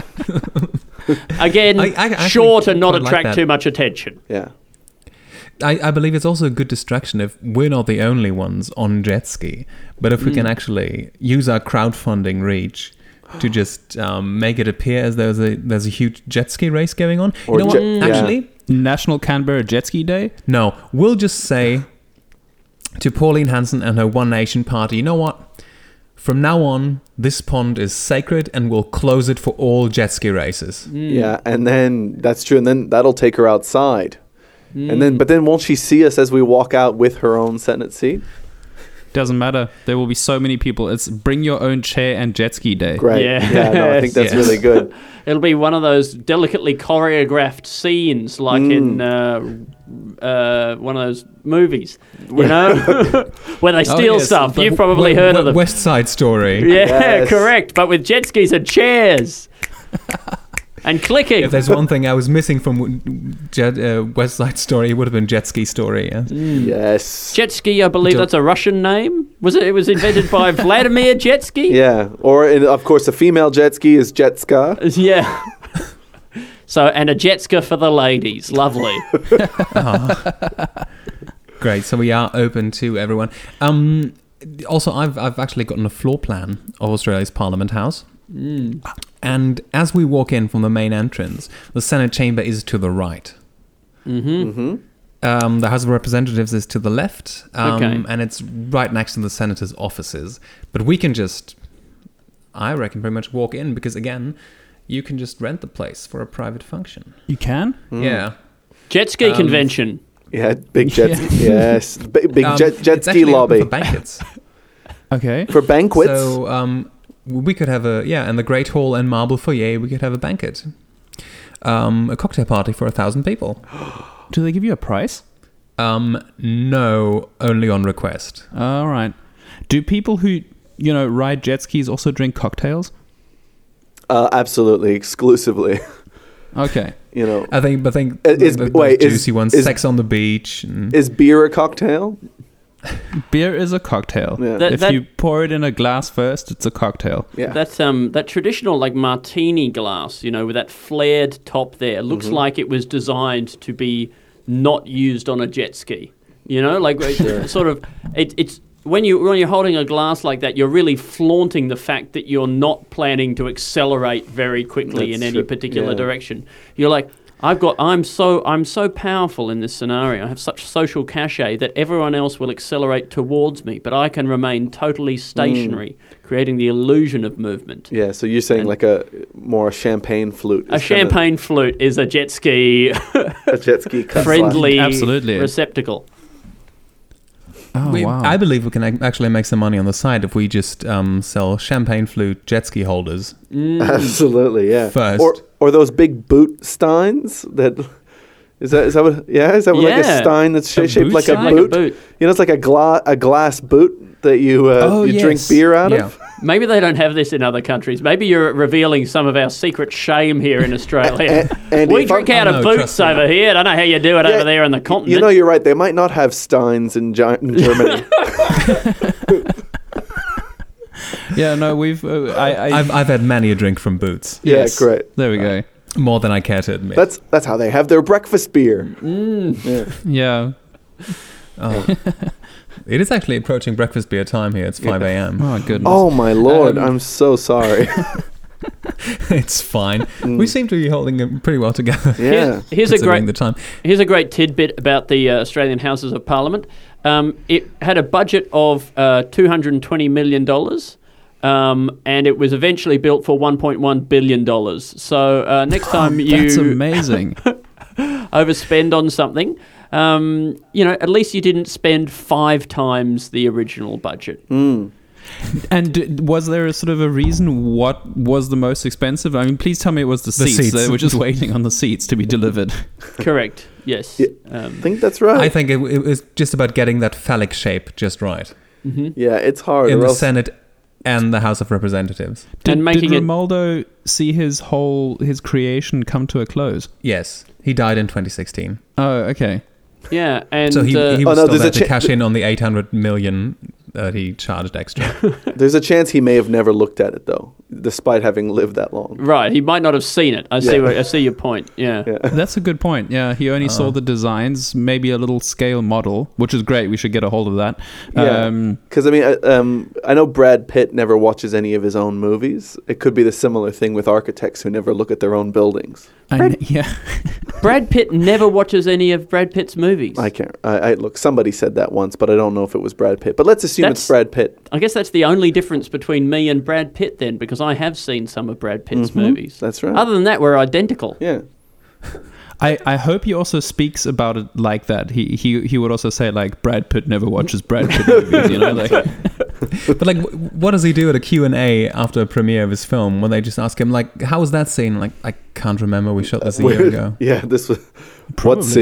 Again, I- I actually sure to not quite like attract that. too much attention. Yeah. I, I believe it's also a good distraction if we're not the only ones on jet ski, but if we can actually use our crowdfunding reach to just um, make it appear as though there's a, there's a huge jet ski race going on. Or you know jet- what? yeah. Actually, National Canberra Jet Ski Day. no. We'll just say to Pauline Hanson and her One Nation party, you know what? From now on, this pond is sacred and we'll close it for all jet ski races. Yeah. And then that's true. And then that'll take her outside. And Hmm. then, but then won't she see us as we walk out with her own Senate seat? Doesn't matter. There will be so many people. It's bring your own chair and jet ski day. Great. Yes. Yeah. No, I think that's Yes. really good. It'll be one of those delicately choreographed scenes, like Mm. in uh, uh, one of those movies, you know, where they steal Oh, yes, stuff. But You've w- probably w- heard of w- them. West Side Story. Yeah, Yes. correct. But with jet skis and chairs and clicking. If there's one thing I was missing from w- jet, uh, West Side Story, it would have been Jet Ski Story. Yeah. Yes. Jet ski, I believe Jo- that's a Russian name. Was it? It was invented by Vladimir Jetsky. Yeah. Or, in, of course, a female jet ski is Jetska. Yeah. So, and a Jetska for the ladies. Lovely. Great. So we are open to everyone. Um, also, I've I've actually gotten a floor plan of Australia's Parliament House. Mm. And as we walk in from the main entrance, the Senate chamber is to the right. Mm-hmm. Mm-hmm. Um, the House of Representatives is to the left, um, Okay. and it's right next to the senators' offices. But we can just, I reckon, pretty much walk in because, again, you can just rent the place for a private function. You can? Yeah. Jet ski Um, convention. Yeah, big jet Yeah. ski. Yes. Big, big Um, jet, jet it's ski actually open lobby. for banquets. Okay. For banquets? So um, we could have a, yeah, in the Great Hall and Marble Foyer, we could have a banquet. Um, a cocktail party for a thousand people. Do they give you a price? Um, no, only on request. All right. Do people who, you know, ride jet skis also drink cocktails? Uh, absolutely, exclusively. Okay. You know, I think, I think Uh, is- the, the wait, is- juicy ones, is- Sex on the Beach. And, is beer a cocktail? Beer is a cocktail. Yeah. That- if you pour it in a glass first, it's a cocktail. Yeah. That um that traditional like martini glass, you know, with that flared top there, looks Mm-hmm. like it was designed to be not used on a jet ski. You know, like it, sort of it, it's when you when you're holding a glass like that, you're really flaunting the fact that you're not planning to accelerate very quickly in That's any true. particular Yeah. direction. You're like, I've got I'm so I'm so powerful in this scenario. I have such social cachet that everyone else will accelerate towards me, but I can remain totally stationary, creating the illusion of movement. Yeah, so you're saying And- like a more champagne flute. A is kinda champagne flute is a jet ski a jet ski cut friendly Absolutely. receptacle. Oh, we, wow. I believe we can ac- actually make some money on the side if we just um, sell champagne flute jet ski holders. Mm. Absolutely, yeah. First. Or or those big boot steins that is that is that what yeah is that what, like a Yeah. stein that's A sh- shaped boot like a stein? Like a boot? boot. You know, it's like a gla- a glass boot that you uh, Oh, you drink yes. beer out Yeah. of. Maybe they don't have this in other countries. Maybe you're revealing some of our secret shame here in Australia. A- Andy, we if I'm- drink out Oh, of no, boots trust me. over here. I don't know how you do it Yeah, over there on the continent. You know, you're right. They might not have steins in, Gi- in Germany. yeah, no, we've. Uh, I, I, I've, I've had many a drink from Boots. Yeah, Yes. great. There we go. More than I care to admit. That's that's how they have their breakfast beer. Mm. Yeah. Yeah. Oh. It is actually approaching breakfast beer time here. It's five a.m. Oh, goodness. Oh my lord, Um, I'm so sorry. It's fine. We seem to be holding it pretty well together. Yeah. Here's a considering great the time. Here's a great tidbit about the uh, Australian Houses of Parliament. Um, it had a budget of uh, two hundred twenty million dollars, um, and it was eventually built for one point one billion dollars. So uh, next time That's you amazing. overspend on something, um, you know, at least you didn't spend five times the original budget. Mm. And d- was there a sort of a reason what was the most expensive? I mean, please tell me it was the The seats. seats. They were just waiting on the seats to be delivered. Correct. Yes. Yeah. I Um, think that's right. I think it, it was just about getting that phallic shape just right mhm. yeah, it's hard. in or the else- Senate and the House of Representatives. Did, And making did it- Romaldo see his whole his creation come to a close? Yes, he died in twenty sixteen. Oh, okay. Yeah, and So he, uh, he Oh, was no, still there's there a to cha- cash in on the eight hundred million that he charged extra. There's a chance he may have never looked at it though, despite having lived that long. right, he might not have seen it. I see. Yeah. What, I see your point. Yeah. Yeah. That's a good point. Yeah, he only saw Uh. the designs, maybe a little scale model, which is great. We should get a hold of that. Yeah. Um, Because I mean, I, um, I know Brad Pitt never watches any of his own movies. It could be the similar thing with architects who never look at their own buildings. I kn- yeah. Brad Pitt never watches any of Brad Pitt's movies. I can't. I, I look. Somebody said that once, but I don't know if it was Brad Pitt. But let's assume That's- it's Brad Pitt. I guess that's the only difference between me and Brad Pitt then, because I have seen some of Brad Pitt's Mhm. movies. That's right. Other than that, we're identical. yeah. I, I hope he also speaks about it like that. He he he would also say like Brad Pitt never watches Brad Pitt movies, you know, like But like, w- what does he do at a Q and A after a premiere of his film when they just ask him like, "How was that scene?" Like, I can't remember. We shot this a year Where- ago. Yeah. This was Probably. what scene?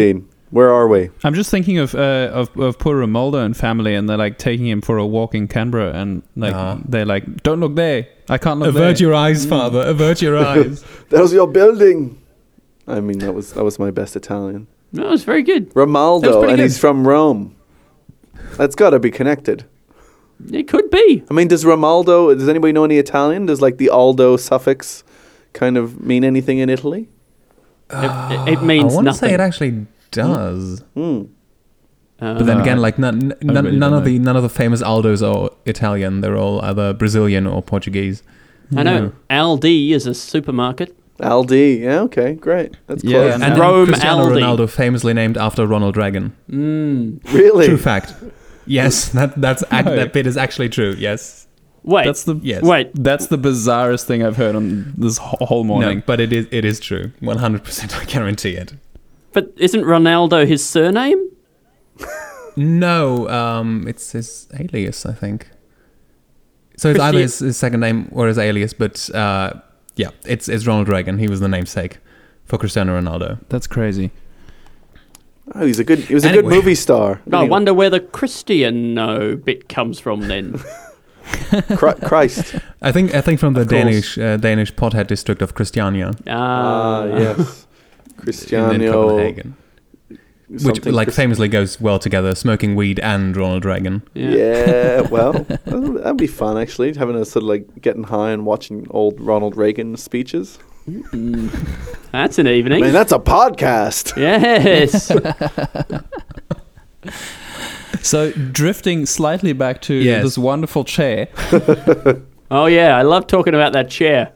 Where are we? I'm just thinking of uh, of of poor Romualdo and family, and they're like taking him for a walk in Canberra, and like Uh-huh. they're like, "Don't look there. I can't look Avert there." your eyes, father. Avert your eyes. There's your building. I mean, that was that was my best Italian. No, it's very good. That was Romaldo, pretty and good. he's from Rome. That's got to be connected. It could be. I mean, does Romaldo? Does anybody know any Italian? Does like the Aldo suffix kind of mean anything in Italy? It, it means I want to nothing. say it actually does. Hmm. Uh, But then Uh, again, like none, I none, really none don't of the none of the famous Aldos are Italian. They're all either Brazilian or Portuguese. I know Aldi is a supermarket. Aldi. Yeah. Okay. Great. That's Yeah, close. and- And Rome Cristiano Aldi. Ronaldo famously named after Ronald Reagan. Mm. Really? True fact. Yes, that that's ac- No. that bit is actually true. Yes. Wait, That's the Yes. wait. That's the bizarrest thing I've heard on this wh- whole morning. No, but it is it is true. One hundred percent. I guarantee it. But isn't Ronaldo his surname? No, um, it's his alias, I think. So it's either Christi- his, his second name or his alias, but uh, yeah, it's it's Ronald Reagan. He was the namesake for Cristiano Ronaldo. That's crazy. Oh, he's a good. He was a good Anyway. movie star. No, I Anyway, wonder where the Cristiano bit comes from then. Chri- Christ. I think I think from the Of course. Danish uh, Danish pothead district of Christiania Ah, Ah, yes. in, in Cristiano. Copenhagen, which something like Chris- famously goes well together, smoking weed and Ronald Reagan. yeah. Yeah, well, that'd that'd be fun actually. Having a sort of like getting high and watching old Ronald Reagan speeches. Mm. That's an I evening. mean, that's a podcast. Yes. So drifting slightly back to Yes. this wonderful chair. Oh yeah, I love talking about that chair.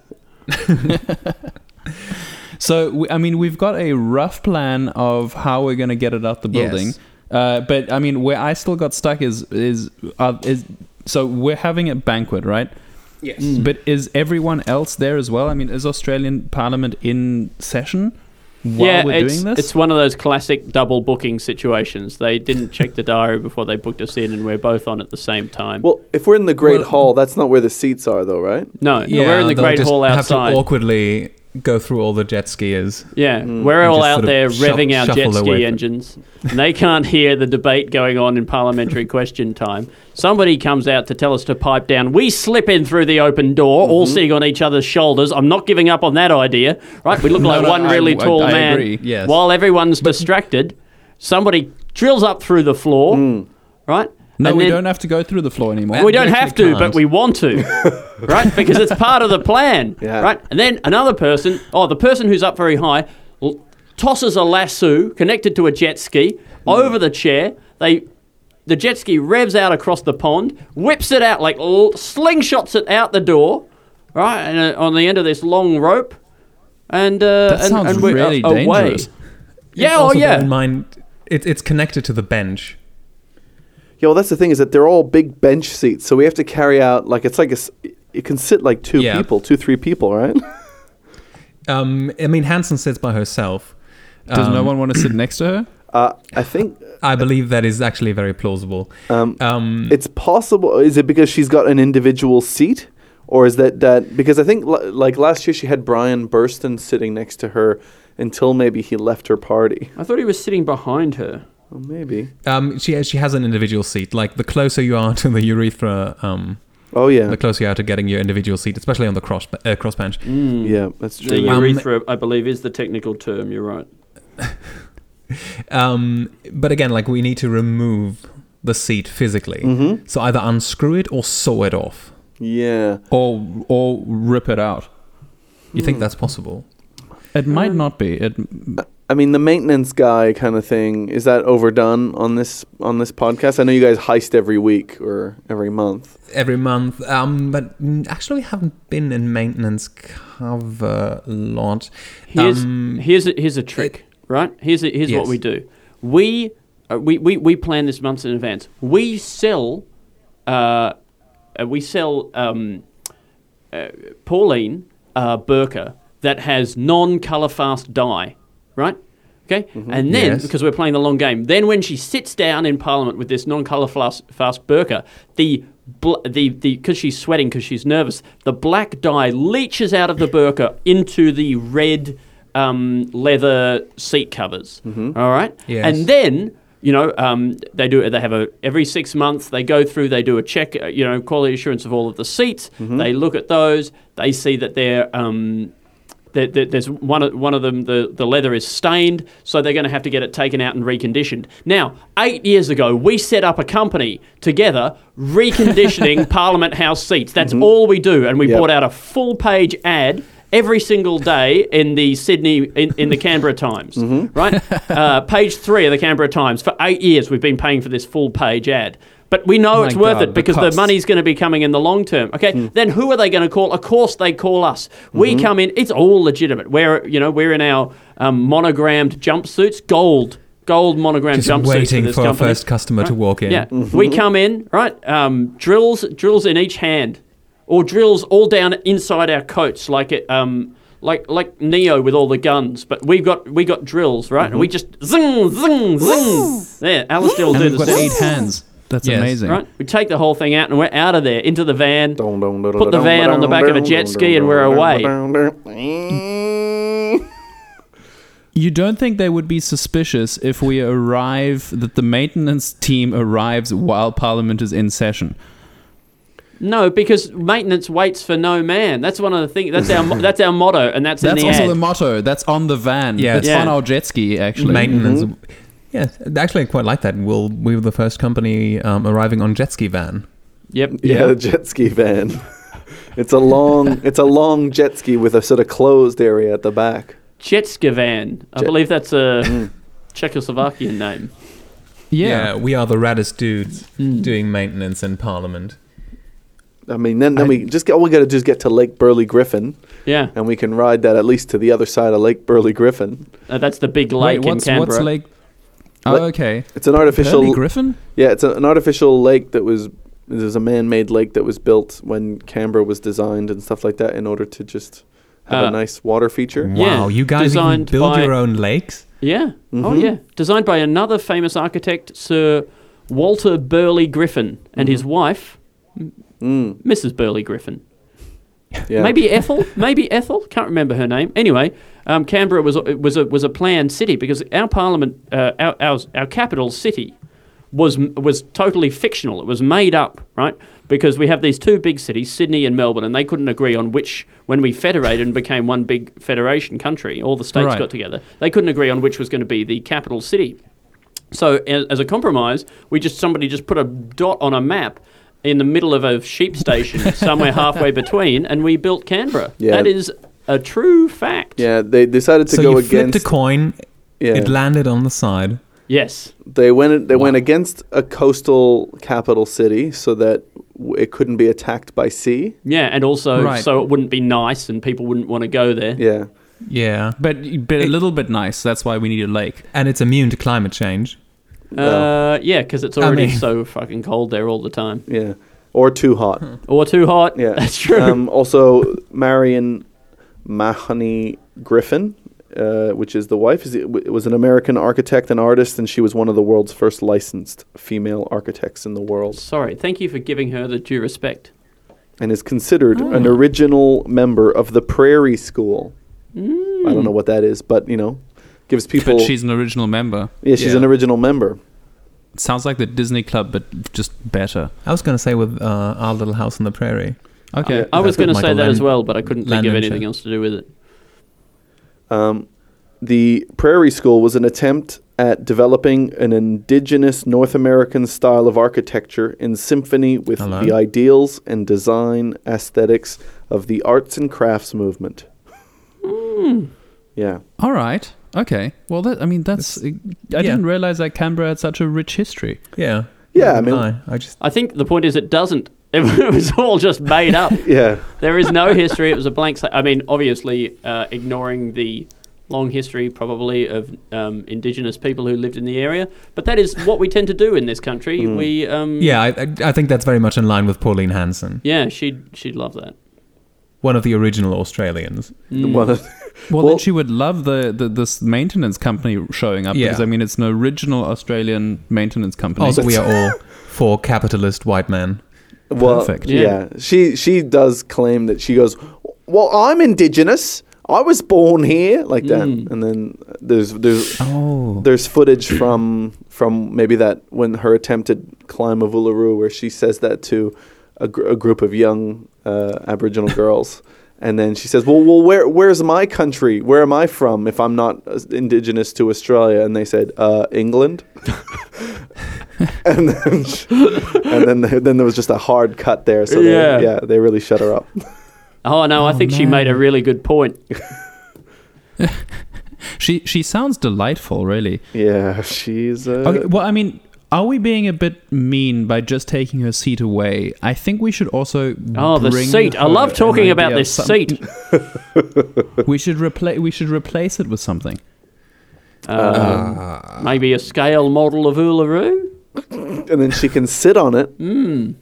So we, I mean, we've got a rough plan of how we're going to get it out the building. Yes. Uh, but I mean, where I still got stuck is is uh, is so we're having a banquet, right? Yes. But is everyone else there as well? I mean, is Australian Parliament in session while yeah, we're it's, doing this? it's one of those classic double booking situations. They didn't check the diary before they booked us in, and we're both on at the same time. Well, if we're in the Great Well- Hall, that's not where the seats are, though, right? no, no, we're in the they'll Great just Hall have outside. to awkwardly go through all the jet skiers. Yeah, Mm. we're And all just out sort of there shuff- revving our jet shuffle their way ski through. engines, and they can't hear the debate going on in parliamentary question time. Somebody comes out to tell us to pipe down. We slip in through the open door, all Mm-hmm. sitting on each other's shoulders. I'm not giving up on that idea, right? We look No, like no, one I- really I- tall I man. agree. Yes. While everyone's distracted, somebody drills up through the floor, right? no, And we then- don't have to go through the floor anymore. we don't actually have to, can't. but we want to, right? Because it's part of the plan, Yeah. right? And then another person, oh, the person who's up very high, l- tosses a lasso connected to a jet ski over the chair. They, the jet ski revs out across the pond, whips it out like l- slingshots it out the door, right? And uh, on the end of this long rope, and uh, That and, sounds and we're really a- away. dangerous. Yeah, Also oh bear yeah. in mind, it, it's connected to the bench. Yeah, well, that's the thing is that they're all big bench seats, so we have to carry out like it's like a. s- It can sit like two Yeah. people, two three people, right? Um, I mean, Hansen sits by herself. Does no Um, one want to sit next to her? Uh, I think I believe that is actually very plausible. um, Um, it's possible. Is it because she's got an individual seat, or is that that because I think li- like last year she had Brian Burston sitting next to her until maybe he left her party. I thought he was sitting behind her. Well, maybe. um, she has, she has an individual seat. Like the closer you are to the urethra, um, Oh yeah, the closer you are to getting your individual seat, especially on the cross uh, crossbench. Mm. yeah, that's The true. Um, urethra, I believe, is the technical term. You're right. Um, but again, like we need to remove the seat physically. Mhm. So either unscrew it or saw it off. Yeah. Or or rip it out? You think that's possible? It might not be. It I mean, the maintenance guy kind of thing, is that overdone on this on this podcast? I know you guys heist every week or every month. Every month, um, but mm, actually we haven't been in maintenance cover a lot. Here's Um, here's a, here's a trick, right? Here's a, here's what Yes. we do. We, uh, we we we plan this months in advance. We sell, uh, uh, we sell um, uh, Pauline uh, burqa that has non-color fast dye, right? Okay, and then Yes. because we're playing the long game, then when she sits down in Parliament with this non-color fast, fast burqa, the bl- the the because she's sweating because she's nervous, the black dye leaches out of the burqa into the red um, leather seat covers. All right, Yes. and then. You know, um, they do. They have a every six months. They go through. They do a check. uh, You know, quality assurance of all of the seats. They look at those. They see that they're um, that that there's one of one of them. The, the leather is stained, so they're going to have to get it taken out and reconditioned. Now, eight years ago, we set up a company together reconditioning Parliament House seats. That's all we do, and we Yep. brought out a full page ad every single day in the Sydney, in, in the Canberra Times, right? Uh, page three of the Canberra Times. For eight years, we've been paying for this full page ad. But we know My it's worth God, it the because the, costs. money's going to be coming in the long term. Okay, then who are they going to call? Of course they call us. We come in, it's all legitimate. We're, you know, we're in our um, monogrammed jumpsuits, gold. Gold monogrammed Just jumpsuits waiting for this for our company. first customer to walk in. Yeah, we come in, right? Um, drills, drills in each hand, or drills all down inside our coats, like it, um, like like Neo with all the guns. But we got we got drills, right? And we just zing, zing, zing. There, Alistair will And do we've the got same. eight hands. That's Yes. amazing. Right, we take the whole thing out and we're out of there into the van. Put Put the van on the back of a jet ski and we're away. You don't think they would be suspicious if we arrive, that the maintenance team arrives while Parliament is in session? No, because maintenance waits for no man. That's one of the things. That's our mo- that's our motto, and that's, That's in the also ad. the motto. That's on the van. Yeah. That's Yeah. on our jet ski, actually. Maintenance. Yeah, actually, I quite like that. We'll, we were the first company um, arriving on jet ski van. Yep. Yeah, the jet ski van. It's a long, it's a long jet ski with a sort of closed area at the back. Jetskavan. I Jet- believe that's a Czechoslovakian name. Yeah. we are the raddest dudes Mm. doing maintenance in Parliament. I mean, then, then I- we just get, all we got to do is get to Lake Burley Griffin, Yeah, and we can ride that at least to the other side of Lake Burley Griffin. uh, that's the big lake Wait, what's, in Canberra. what's Lake? Oh, Like- okay. It's an artificial. Burley Griffin? Yeah, it's a, an artificial lake that was. There's a man-made lake that was built when Canberra was designed and stuff like that in order to just have Uh, a nice water feature. Yeah, Wow, you guys even designed build by- your own lakes? Yeah. Oh, Mhm. yeah. Designed by another famous architect, Sir Walter Burley Griffin, and his wife, Mm, Missus Burley Griffin. yeah. Maybe Ethel. Maybe Ethel. Can't remember her name. Anyway, um, Canberra was a- was a was a planned city because our parliament, uh, our, our our capital city, was was totally fictional. It was made up, right? Because we have these two big cities, Sydney and Melbourne, and they couldn't agree on which. When we federated and became one big federation country, all the states Right. got together. They couldn't agree on which was going to be the capital city. So, as, as a compromise, we just somebody just put a dot on a map in the middle of a sheep station somewhere halfway between, and we built Canberra. Yeah. That is a true fact. Yeah, they decided to So go you flipped against. a coin, yeah, it landed on the side. Yes. they went. They went against a coastal capital city so that w- it couldn't be attacked by sea. Yeah, and also Right. so it wouldn't be nice and people wouldn't want to go there. Yeah, Yeah. But, but a little bit nice. That's why we need a lake. And it's immune to climate change. Uh, yeah, because it's I already mean- so fucking cold there all the time. yeah, or too hot. Or too hot. Yeah, That's true. Um, also, Marion Mahoney Griffin, uh, which is the wife, is was an American architect and artist, and she was one of the world's first licensed female architects in the world, Sorry. Thank you for giving her the due respect. and is considered Oh. an original member of the Prairie School. Mm. I don't know what that is, but you know, gives people. But she's an original member. yeah, she's Yeah. an original member. It sounds like the Disney Club, but just better. I was going to say with uh, Our Little House on the Prairie. Okay. Yeah. I was That's going to Michael say that as Land- well, but I couldn't think of Landon anything show. else to do with it. Um, the Prairie School was an attempt at developing an indigenous North American style of architecture in symphony with Hello? the ideals and design aesthetics of the arts and crafts movement. Yeah. All right. Okay. Well, that I mean, that's. I yeah. didn't realize that Canberra had such a rich history. Yeah. Yeah, I Neither mean- did I. I just I think the point is it doesn't. It was all just made up. Yeah. There is no history. It was a blank slate. I mean, obviously, uh, ignoring the long history probably of um, Indigenous people who lived in the area. But that is what we tend to do in this country. We um, yeah, I, I, I think that's very much in line with Pauline Hanson, yeah. She'd she'd love that. one of the original Australians. Mm. One of- Well, Well- then she would love the, the this maintenance company showing up Yeah. because I mean it's an original Australian maintenance company. Also, we are all for capitalist white men. well, Perfect. Yeah. Yeah. She she does claim that she goes, well, I'm indigenous. I was born here, like that. Mm. And then there's there's Oh. there's footage from from maybe that when her attempted climb of Uluru, where she says that to a, gr- a group of young uh, Aboriginal girls. And then she says, well, well, where, where's my country? Where am I from if I'm not uh, indigenous to Australia? And they said, uh, England. and then, sh- and then, then there was just a hard cut there. So Yeah. they, yeah, they really shut her up. Oh no, I Oh, think she man. made a really good point. She she sounds delightful, really. Yeah, she's. Uh, Okay, well, I mean, are we being a bit mean by just taking her seat away? I think we should also. Oh, the bring seat! I her love an talking idea about of this some- seat. We should replace. We should replace it with something. Um, maybe a scale model of Uluru. and then she can sit on it. Mm.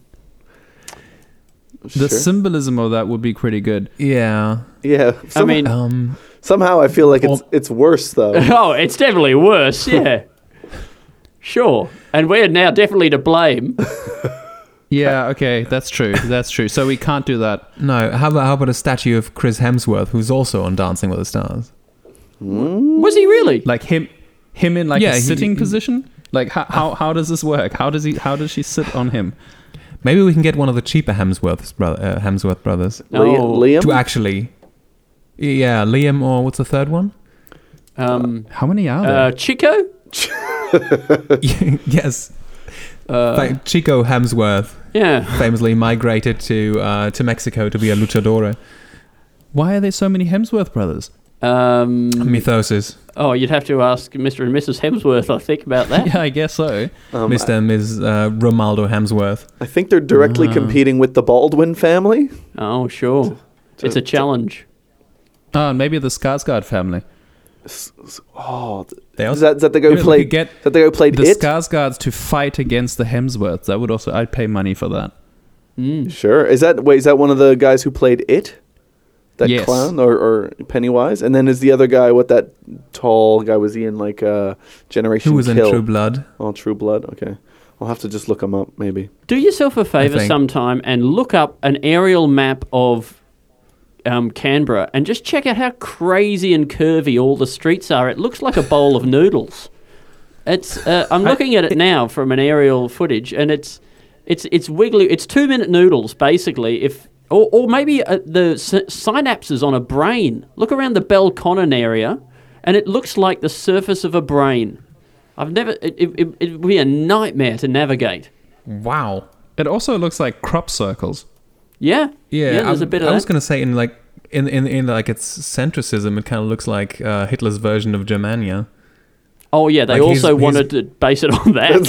The Sure. symbolism of that would be pretty good. Yeah. Yeah. I some- mean, Um, somehow I feel like it's Or- it's worse though. oh, it's definitely worse. Yeah, sure. And we're now definitely to blame. Yeah. Okay. That's true. That's true. So we can't do that. no, how about, how about a statue of Chris Hemsworth, who's also on Dancing with the Stars? Was he really? Like him, him in like Yeah, a he- sitting he- position. Like how, how how does this work? How does he? How does she sit on him? Maybe we can get one of the cheaper Hemsworth, bro- uh, Hemsworth brothers Li- Oh. Liam. to actually... Yeah, Liam, or what's the third one? Um, How many are there? uh, Chico. Yes. Uh, Fa- Chico Hemsworth yeah. famously migrated to uh, to Mexico to be a luchadora. Why are there so many Hemsworth brothers? Um, Mythosis. oh, you'd have to ask Mister and Missus Hemsworth, I think, about that. Yeah, I guess so. Um, Mister and Miz Uh, Romaldo Hemsworth. I think they're directly Ah. competing with the Baldwin family. Oh, sure. To- It's a challenge. Oh, and maybe the Skarsgård family. S- s- Oh, th- They is also, that, is that the guy Maybe who we played? could get Is that the guy who played the it? Skarsgårds to fight against the Hemsworths. That would also. I'd pay money for that. Mm. Sure. Is that wait? Is that one of the guys who played it? That Yes. clown or, or Pennywise? And then is the other guy what that tall guy was he in like uh, Generation who was in Kill? True Blood? Oh, True Blood. Okay, I'll have to just look him up maybe. Do yourself a favour think- sometime and look up an aerial map of um, Canberra and just check out how crazy and curvy all the streets are. It looks like a bowl of noodles. It's. Uh, I'm looking at it now from an aerial footage, and it's, it's, it's wiggly. It's two minute noodles basically. If or, or maybe uh, the sy- synapses on a brain. Look around the Belconnen area, and it looks like the surface of a brain. I've never. It, it, it, it would be a nightmare to navigate. Wow. It also looks like crop circles. Yeah, Yeah, there's I, a bit of I that. was gonna say in like in in, in like its centricism, it kind of looks like uh, Hitler's version of Germania. Oh yeah, they Like, he's- also he's- wanted to base it on that.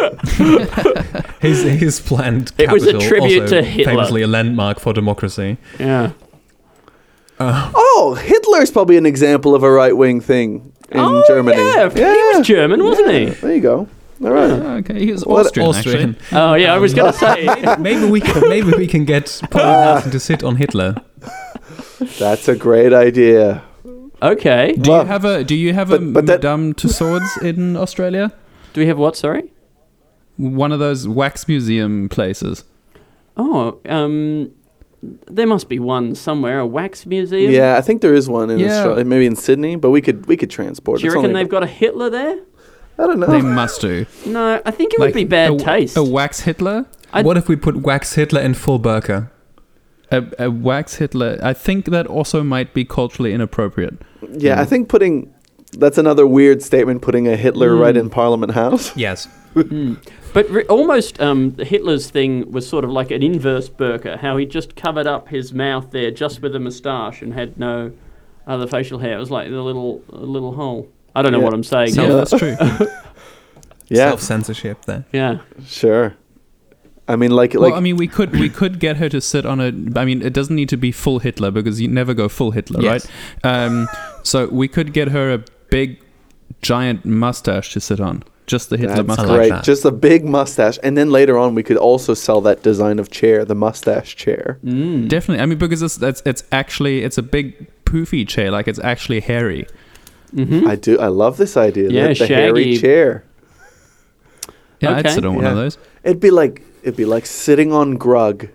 His his planned It was a capital, tribute also to Hitler. famously a landmark for democracy. yeah. Oh, Hitler's probably an example of a right wing thing in oh, Germany. Yeah, he was German, wasn't Yeah, There you go. All right. Oh, okay, he was What- Austrian, Austrian. actually. he? Oh yeah, I was going to say. Maybe we can maybe we can get Paul Nelson to sit on Hitler. That's a great idea. Okay. Do Well, you have a Do you have but- a but that- Madame Tussauds in Australia? Do we have what? Sorry. One of those wax museum places. Oh, um, there must be one somewhere. A wax museum. Yeah, I think there is one in Yeah. Australia, maybe in Sydney, but we could we could transport. Do you It's reckon only- they've got a Hitler there? I don't know. They must do. No, I think it would be bad a, taste. A wax Hitler. I'd- What if we put wax Hitler in full burqa? A, a wax Hitler. I think that also might be culturally inappropriate. Yeah, I think putting that's another weird statement. Putting a Hitler Mm. right in Parliament House. Yes. But re- almost um, Hitler's thing was sort of like an inverse burqa, how he just covered up his mouth there just with a moustache and had no other facial hair. It was like the little a little hole. I don't know Yeah. what I'm saying. Yeah, Yeah. that's true. Yeah, Self censorship there. yeah. sure. I mean, like like well, I mean, we could we could get her to sit on a. I mean, it doesn't need to be full Hitler because you never go full Hitler, Yes. right? Um, so we could get her a big, giant mustache to sit on. Just the Hitler that's mustache. like great. that. Just a big mustache, and then later on we could also sell that design of chair, the mustache chair. Mm. Definitely. I mean, because it's it's, it's actually it's a big poofy chair. Like it's actually hairy. Mm-hmm. I do. I love this idea. Yeah, the, the hairy shaggy. chair. Yeah, I'd Okay. sit on one of Yeah. those. It'd be like it'd be like sitting on Grug,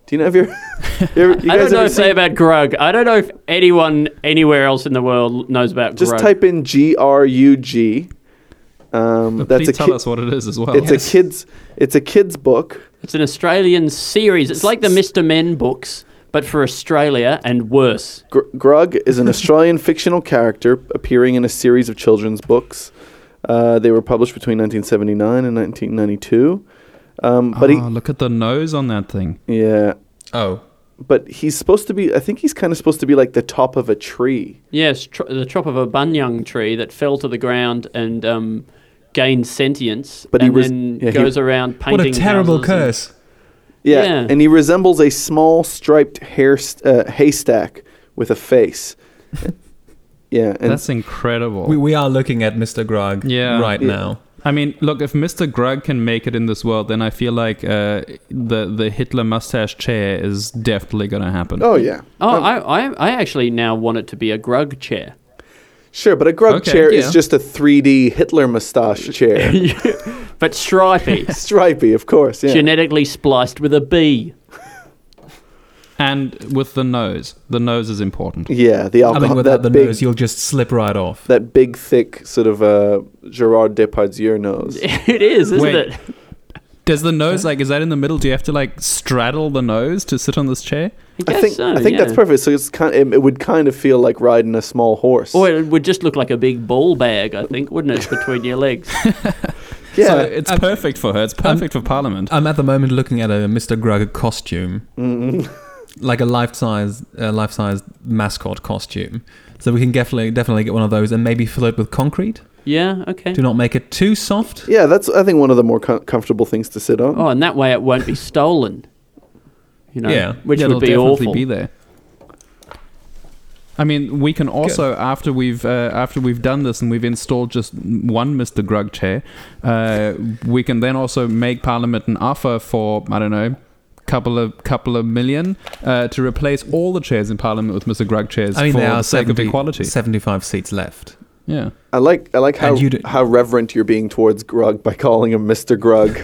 Do you know if you're? you ever, you I guys don't know ever if they seen- about Grug. I don't know if anyone anywhere else in the world knows about Just Grug. type in G R U G. Um, But that's please a tell ki- us what it is as well. It's a kids. It's a kids book. It's an Australian series. It's like the Mister Men books, but for Australia and worse. Gr- Grug is an Australian fictional character appearing in a series of children's books. Uh, they were published between nineteen seventy-nine and nineteen ninety-two. Um, but oh, he, look at the nose on that thing. yeah, Oh, but he's supposed to be. I think he's kind of supposed to be like the top of a tree. Yes, tr- the top of a bunyang tree that fell to the ground and um, gained sentience, But he and was- then yeah, he- goes around what painting. a terrible houses and- curse. Yeah, Yeah. and he resembles a small striped hair st- uh, haystack with a face. yeah, and That's incredible. We, we are looking at Mister Grug Yeah. right Yeah. now. I mean, look, if Mister Grug can make it in this world, then I feel like uh, the the Hitler mustache chair is definitely going to happen. oh yeah, Oh, Um, I, I, I actually now want it to be a Grug chair. sure, but a Grug Okay, chair yeah. is just a three D Hitler mustache chair. But stripy, Stripey, of course. Yeah, genetically spliced with a bee. And with the nose. The nose is important. yeah. The I alcohol. mean, without that the big, nose, you'll just slip right off. that big, thick sort of uh, Gerard Depardieu nose. It is, isn't Wait. it? Does the nose, like, is that in the middle? Do you have to, like, straddle the nose to sit on this chair? I guess think so, I think that's yeah. perfect. So it's kind. It, it would kind of feel like riding a small horse. Or it would just look like a big ball bag, I think, wouldn't it, between your legs? yeah, So it's Um, perfect for her. It's perfect for Parliament. I'm at the moment looking at a Mister Grug costume, Mm-mm. like a life-size, uh, life-size mascot costume. So we can definitely, definitely get one of those and maybe fill it with concrete. Yeah, okay. Do not make it too soft. yeah. That's I think one of the more com- comfortable things to sit on. Oh, and that way it won't be stolen. You know, Yeah. which Yeah, would be it'll awful. definitely be there. I mean, we can also after we've uh, after we've done this and we've installed just one Mister Grug chair, uh, we can then also make Parliament an offer for I don't know, couple of couple of million uh, to replace all the chairs in Parliament with Mister Grug chairs I mean, for there the are sake of seventy, equality. seventy-five seats left. Yeah. I like I like how And you d- how reverent you're being towards Grug by calling him Mister Grug.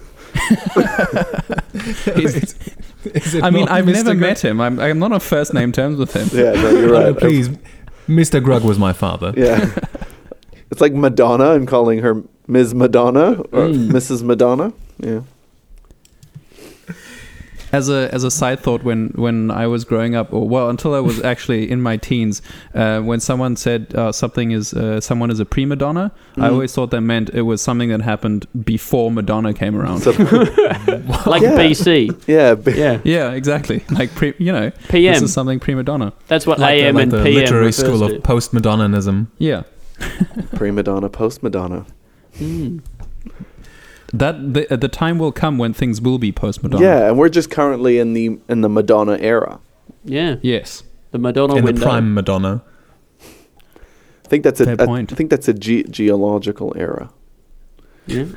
Is- is it I mean, not I've Mister never Grug? met him. I'm, I'm not on first name terms with him. yeah, no, you're Oh, right. no, please, Mister Grug was my father. Yeah, it's like Madonna and calling her Miz Madonna or Mm. Missus Madonna. Yeah. As a as a side thought, when when I was growing up, or well, until I was actually in my teens, uh, when someone said uh, something is uh, someone is a prima donna, I Mhm. always thought that meant it was something that happened before Madonna came around. So, Like Yeah. B C. yeah, b- Yeah. yeah, exactly. Like pre, you know, P M. this is something prima donna. That's what Like A the, M like and the P M literary refers school to. of postmodernism. Yeah, prima donna, post Madonna. Mm. that the, uh, the time will come when things will be post Madonna. Yeah, and we're just currently in the in the Madonna era. Yeah. Yes. The Madonna In window. the prime Madonna. I think that's a, Fair a- point. I think that's a ge- geological era. Yeah.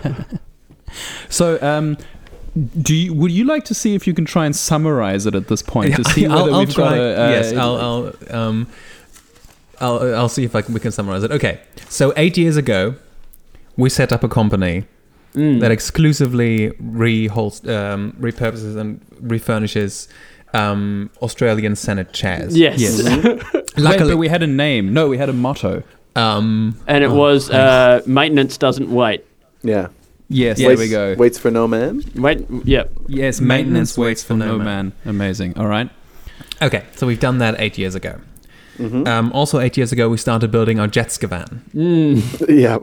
So, um, do you, would you like to see if you can try and summarize it at this point to see I'll- whether I'll we've got try- a uh, yes, I'll, I'll, um, I'll, I'll see if I can, we can summarize it. Okay, so eight years ago, we set up a company Mm. that exclusively reholst, um, repurposes and refurnishes um, Australian Senate chairs. Yes. Yes. Wait, Luckily, but we had a name. No, we had a motto. um, And it oh, was uh, maintenance doesn't wait. Yeah. Yes, Yes. there we go. Waits for no man. Wait. Yeah. Yes, Maintenance maintenance waits for no man. Amazing. All right. okay, so we've done that eight years ago. hmm Um, also, eight years ago, we started building our jet ski van, Mm. yeah.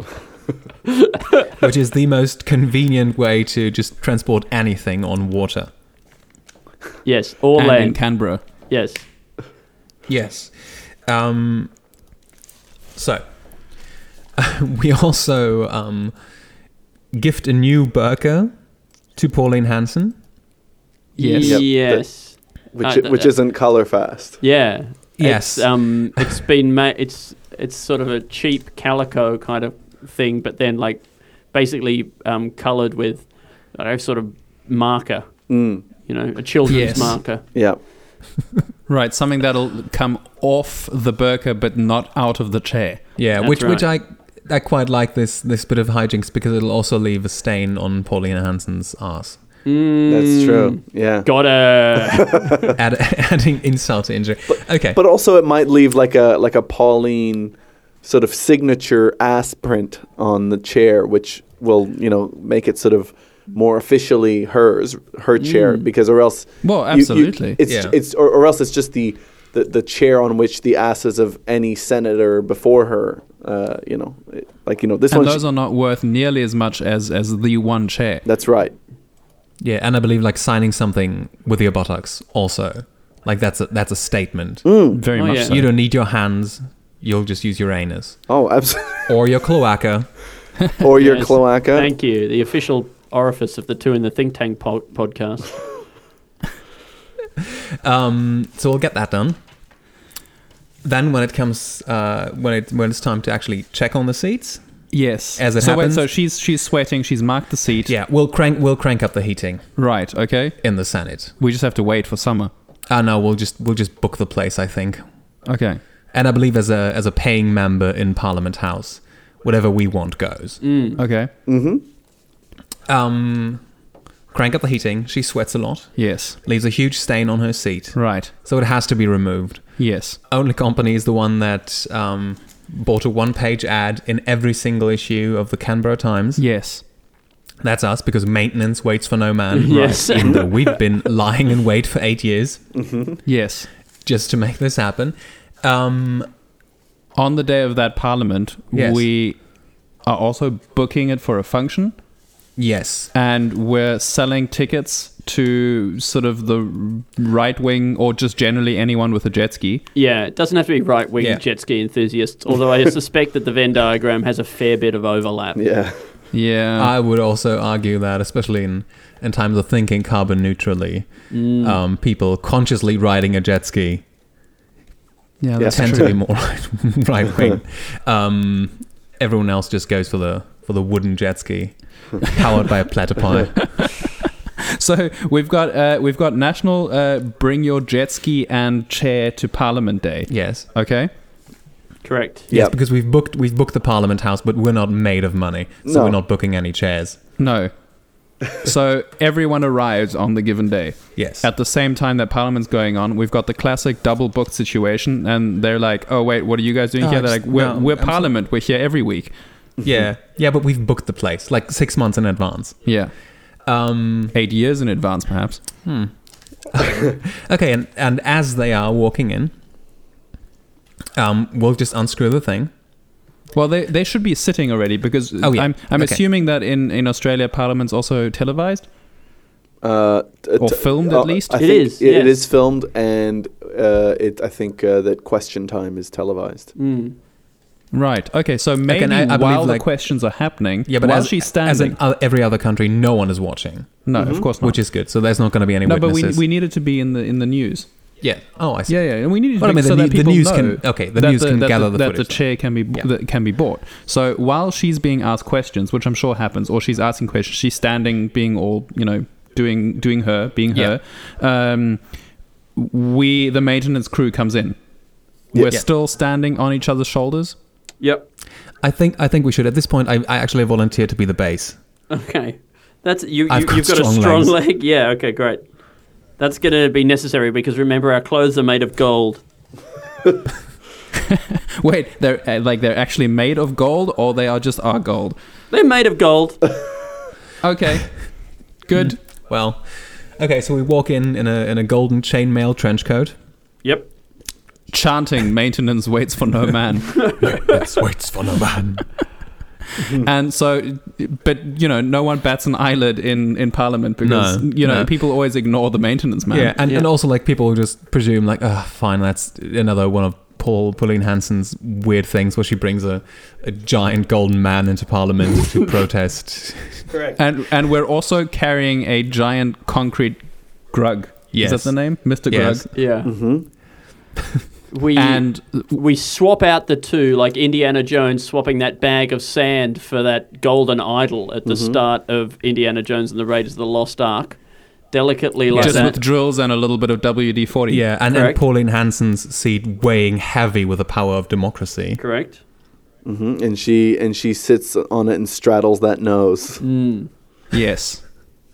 which is the most convenient way to just transport anything on water. Yes. Or And in land. Canberra. Yes. Yes. Um, so, we also um, gift a new burqa to Pauline Hanson. Yes. Yep. Yes. Which Uh, i- which th- isn't color fast. Yeah. Yes. It's, um, it's been made. It's it's sort of a cheap calico kind of thing, but then like basically um, coloured with I don't know, sort of marker. Mm. You know, a children's Yes. marker. Yeah. Right, something that'll come off the burqa but not out of the chair. Yeah, That's which which I right. I quite like this this bit of hijinks because it'll also leave a stain on Pauline Hanson's ass. Mm, That's true. Yeah. Gotta. Add, adding insult to injury. Okay. But also, it might leave like a like a Pauline sort of signature ass print on the chair, which will, you know, make it sort of more officially hers, her chair, Mm. because or else Well, you- you- absolutely. it's Yeah. it's or, or else it's just the, the the chair on which the asses of any senator before her, uh, you know, it- like you know this and one. those are not worth nearly as much as as the one chair. That's right. Yeah, and I believe like signing something with your buttocks also. Like that's a that's a statement. Very Oh, much yeah. so. You don't need your hands. You'll just use your anus Oh, absolutely. or your cloaca. Or your Yes. cloaca. Thank you. The official orifice of the Two in the Think Tank po- podcast. Um, so we'll get that done. Then when it comes uh, when it when it's time to actually check on the seats, Yes. As it so happens- wait, so she's she's sweating. She's marked the seat. yeah, we'll crank we'll crank up the heating Right. Okay. in the Senate. We just have to wait for summer. Ah no, we'll just we'll just book the place, I think. Okay. And I believe as a as a paying member in Parliament House, whatever we want goes. Mm. Okay. Mm-hmm. Um, crank up the heating. She sweats a lot. Yes. Leaves a huge stain on her seat, Right. so it has to be removed. Yes. Only company is the one that um, bought a one-page ad in every single issue of the Canberra Times. Yes. That's us, because maintenance waits for no man. Yes. Even though we've been lying in wait for eight years Yes. just to make this happen. Um, On the day of that parliament, Yes. we are also booking it for a function, yes. and we're selling tickets to sort of the right wing or just generally anyone with a jet ski. Yeah, it doesn't have to be right-wing Yeah. jet ski enthusiasts, although I suspect that the Venn diagram has a fair bit of overlap. Yeah. Yeah. I would also argue that, especially in, in times of thinking carbon neutrally, Mm. um, people consciously riding a jet ski yeah, Yeah. that's tend true. to be more right, right wing. Um, everyone else just goes for the for the wooden jet ski, powered by a platypi. So we've got uh, we've got National uh, Bring Your Jet Ski and Chair to Parliament Day. Yes, Okay. Correct. yes, Yeah. because we've booked we've booked the Parliament House, but we're not made of money, so No. we're not booking any chairs. No. So everyone arrives on the given day. Yes, At the same time that Parliament's going on, we've got the classic double booked situation, and they're like, "Oh wait, what are you guys doing Oh, here?" They're just- like, "We're, no, we're I'm so- Parliament. We're here every week." yeah, yeah, but we've booked the place like six months in advance. Yeah, Um, eight years in advance, perhaps. Hmm. Okay, and, and as they are walking in, um, we'll just unscrew the thing. Well, they they should be sitting already because Oh, yeah. I'm I'm Okay. assuming that in, in Australia Parliament's also televised Uh, t- or t- filmed uh, at least. I It think is, It, it yes. is filmed, and uh, it. I think uh, that question time is televised. Mm. Right. Okay. So maybe and I- I believe, while the like- questions are happening, Yeah, but while as, she's as standing, in o- every other country, no one is watching, no, Mhm. of course not. which is good. So there's not going to be any no, but we witnesses. we needed to be in the in the news. yeah. Oh, I see. Yeah, yeah, and we needed to Well, I be mean, so the, that new- the people news know can okay. The that news can that gather the, the that the footage. chair can be Yeah. that can be bought. So while she's being asked questions, which I'm sure happens, or she's asking questions, she's standing, being all you know, doing doing her, being Yeah. her. Um, we the maintenance crew comes in. Yeah. We're Yeah. still standing on each other's shoulders. Yep. I think I think we should at this point. I, I actually volunteer to be the base. Okay. That's you. you I've got you've got a strong strong legs. leg. Yeah. Okay. Great. That's going to be necessary because remember our clothes are made of gold. Wait, they're uh, like they're actually made of gold, or they are just our gold. They're made of gold. Okay, good. Well, okay. So we walk in in a in a golden chainmail trench coat. Yep. Chanting, maintenance waits for no man. Yes, waits for no man. And so, but you know, no one bats an eyelid in, in Parliament because No, you know no. people always ignore the maintenance man. Yeah, and, Yeah. and also like people just presume like, oh, fine, that's another one of Paul Pauline Hanson's weird things where she brings a, a giant golden man into Parliament to protest. Correct. and and we're also carrying a giant concrete grug. Yes. Is that the name, Mister Yes. Grug? Yeah. Mm-hmm. We And we swap out the two, like Indiana Jones swapping that bag of sand for that golden idol at the Mhm. start of Indiana Jones and the Raiders of the Lost Ark. Delicately like just that. with drills and a little bit of W D forty. Yeah, and, and Correct. Pauline Hanson's seat weighing heavy with the power of democracy. Correct. Mm-hmm. And she and she sits on it and straddles that nose. Mm. Yes.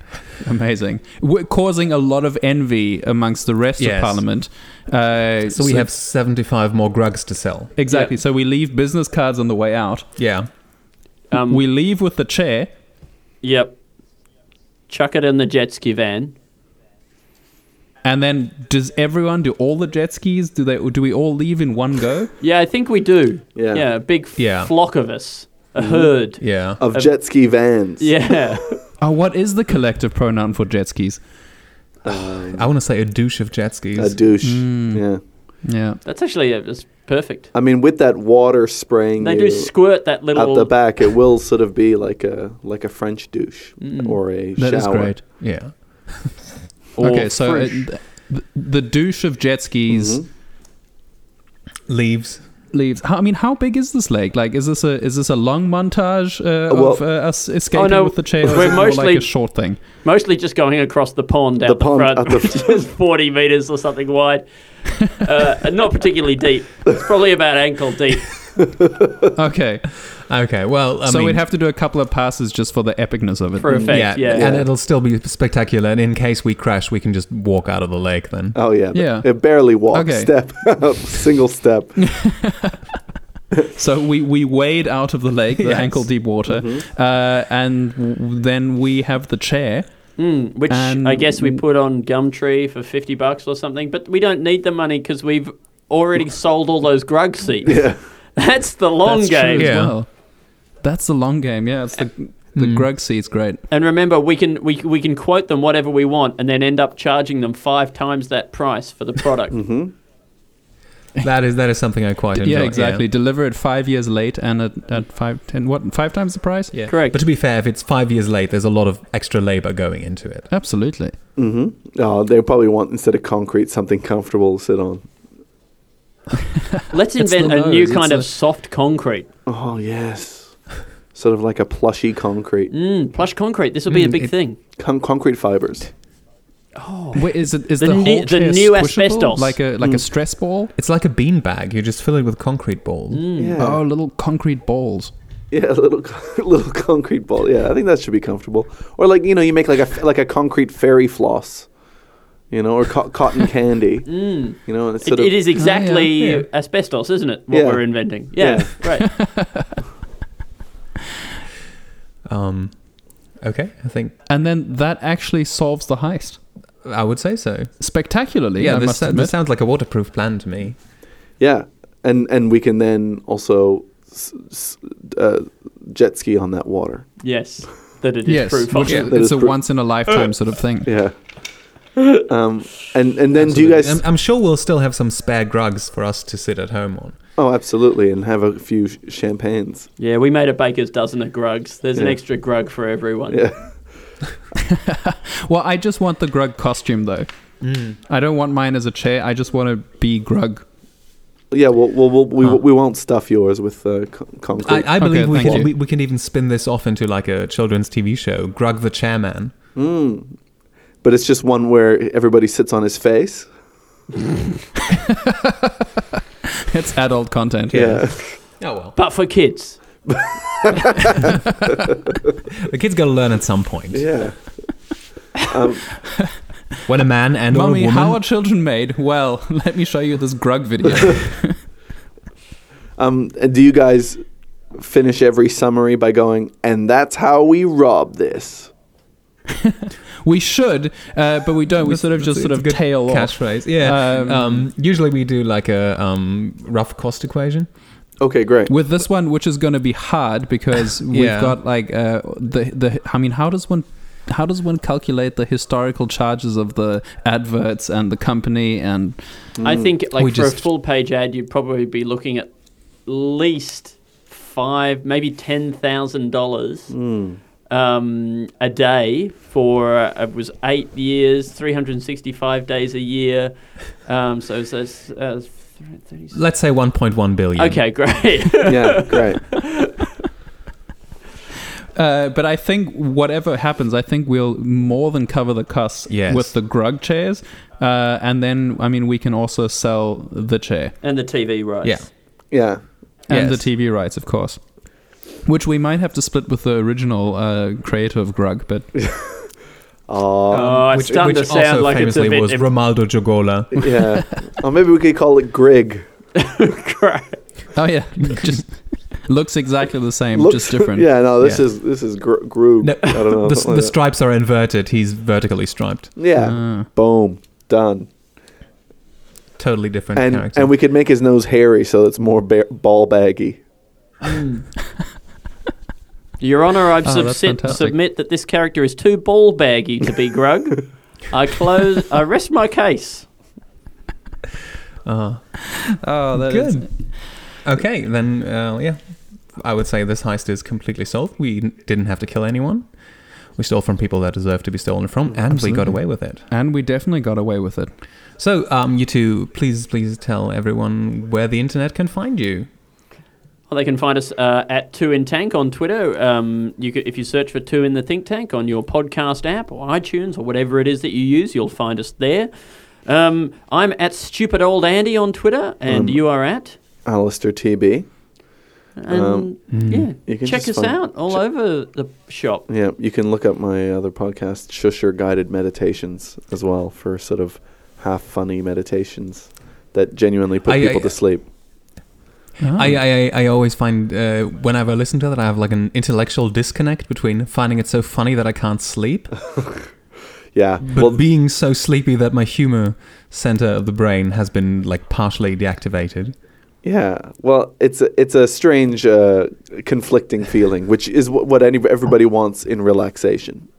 Amazing. We're causing a lot of envy amongst the rest Yes. of Parliament. Uh, So we have seventy-five more grugs to sell. Exactly. Yeah. So we leave business cards on the way out. Yeah. Um, We leave with the chair. Yep. Chuck it in the jet ski van. And then does everyone, do all the jet skis, do they? Do we all leave in one go? Yeah, I think we do. Yeah. Yeah, a big f- Yeah. flock of us. A herd. Yeah. Of Um, jet ski vans. Yeah. Oh, what is the collective pronoun for jet skis? Um, I want to say a douche of jet skis. a douche. Mm. Yeah. Yeah. That's actually uh, it's perfect. I mean, with that water spraying They you do squirt that little. out the back, it will sort of be like a like a French douche Mm. or a That is shower. great. Yeah. or Okay, so uh, fresh. th- th- the douche of jet skis Mhm. Leaves. leaves. How, I mean, how big is this lake? Like, is this a is this a long montage uh, Well- of uh, us escaping Oh, no, with the chair? Or we're is it more mostly- like a short thing. Mostly just going across the pond out The the, pond front, at the- which is forty meters or something wide. Uh, and not particularly deep. It's probably about ankle deep. Okay, Okay. Well, I so mean, we'd have to do a couple of passes just for the epicness of it. For effect, yeah, yeah. and it'll still be spectacular. And in case we crash, we can just walk out of the lake then. Oh yeah. Yeah. It barely walks. Okay. Step out. Single step. So we, we wade out of the lake, the Yes. ankle deep water, Mm-hmm. uh, and w- then we have the chair. Mm, which And- I guess we put on Gumtree for fifty bucks or something. But we don't need the money because we've already sold all those grug seats. Yeah. That's the long That's game. true as Yeah. well. That's the long game. Yeah, it's the the Mm. grug seat's great. And remember, we can we we can quote them whatever we want, and then end up charging them five times that price for the product. Mm-hmm. That is that is something I quite enjoy. Yeah, exactly. Deliver it five years late and at, at five, ten, what, five times the price? Yeah. Correct. But to be fair, if it's five years late, there's a lot of extra labor going into it. Absolutely. Mm-hmm. Oh, they probably want, instead of concrete, something comfortable to sit on. Let's It's invent the a new nose, kind it's of a- soft concrete. Oh yes. Sort of like a plushy concrete. Mm, plush concrete. This will be a Mm, big it- thing. Con- concrete fibers. Oh, Wait, is it is The the, ne- whole the chair new squishable? asbestos. like a like a Mm. stress ball? It's like a bean bag. You just fill it with concrete balls. mm. Yeah. Oh, little concrete balls. Yeah, a little little concrete ball. Yeah, I think that should be comfortable. Or like, you know, you make like a like a concrete fairy floss. You know, or co- cotton candy. Mm. You know, and it's It, sort of it is exactly yeah. asbestos, isn't it? What Yeah. we're inventing. Yeah, right. Um, okay, I think And then that actually solves the heist. I would say so. Spectacularly, Yeah, I this, must sa- admit. this sounds like a waterproof plan to me. yeah, and and we can then also s- s- uh, jet ski on that water. Yes, that it is yes, proof which of. Yeah. is, That it's is a proof. once in a lifetime sort of thing. Yeah. Um, and and then do you Absolutely. guys? I'm, I'm sure we'll still have some spare grugs for us to sit at home on. Oh, absolutely, and have a few sh- champagnes. Yeah, we made a baker's dozen of grugs. There's an Yeah. extra grug for everyone. Yeah. Well, I just want the grug costume though. Mm. I don't want mine as a chair. I just want to be grug. Yeah, well, well, we'll we Huh. we won't stuff yours with uh, co- concrete. I, I believe Okay, we thank can you. we, we can even spin this off into like a children's T V show, Grug the Chairman. Mm. But it's just one where everybody sits on his face. It's adult content. Yeah. Oh well, But for kids. the kids got to learn at some point. Yeah. Um, When a man and or a Mummy, woman. how are children made? Well, let me show you this grug video. um, and do you guys finish every summary by going, and that's how we rob this? We should, uh, but we don't. We That's- sort of just it's sort a of good tail off. catchphrase. Yeah. Um, Um, usually we do like a um, rough cost equation. Okay, great. With this one, which is going to be hard because we've Yeah. got like uh, the the. I mean, how does one how does one calculate the historical charges of the adverts and the company and I Mm. think like We for a just- full page ad, you'd probably be looking at least five, maybe ten thousand dollars Mm. um, a day for uh, it was eight years, three hundred and sixty-five days a year. Um, so so it's, uh, thirty Let's say one point one billion. Okay, great. Yeah, great. Uh, but I think whatever happens, I think we'll more than cover the costs Yes. with the grug chairs, uh, and then I mean we can also sell the chair And the T V rights. Yeah. Yeah. and the Yes. T V rights, of course, which we might have to split with the original uh, creator of grug. But Oh, Oh, it's which starting which to sound also like it's a famously bit. was Romaldo Jogola. yeah. Or maybe we could call it Grig. Oh yeah, just looks exactly the same, Look- just different. Yeah, no, this Yeah. is this is gr- Grug. No, I don't know. the, something the like stripes are inverted. He's vertically striped. that. Yeah. Ah. Boom. Done. Totally different And character. and we could make his nose hairy so it's more ba- ball baggy. Your Honour, I Oh, sub- that's sit- fantastic. submit that this character is too ball baggy to be Grug. I close. I rest my case. Uh, Oh, that Good. is- okay, then uh, yeah, I would say this heist is completely solved. We n- didn't have to kill anyone. We stole from people that deserve to be stolen from, and we got Absolutely. away with it. And we definitely got away with it. So, um, you two, please, please tell everyone where the internet can find you. Well, they can find us uh, at Two in Tank on Twitter. Um, you could, if you search for Two in the Think Tank on your podcast app or iTunes or whatever it is that you use, you'll find us there. Um, I'm at Stupid Old Andy on Twitter, and Um, you are at. Alistair T B. And um, yeah, You can check just us find- out all check- over the shop. Yeah, you can look up my other podcast, Shusher Guided Meditations, as well, for sort of half funny meditations that genuinely put I- people I- to sleep. Ah. I, I I always find uh, whenever I listen to that, I have like an intellectual disconnect between finding it so funny that I can't sleep, Yeah, but well, being so sleepy that my humor center of the brain has been like partially deactivated. yeah. Well, it's a it's a strange, uh, conflicting feeling, which is what, what any, everybody wants in relaxation.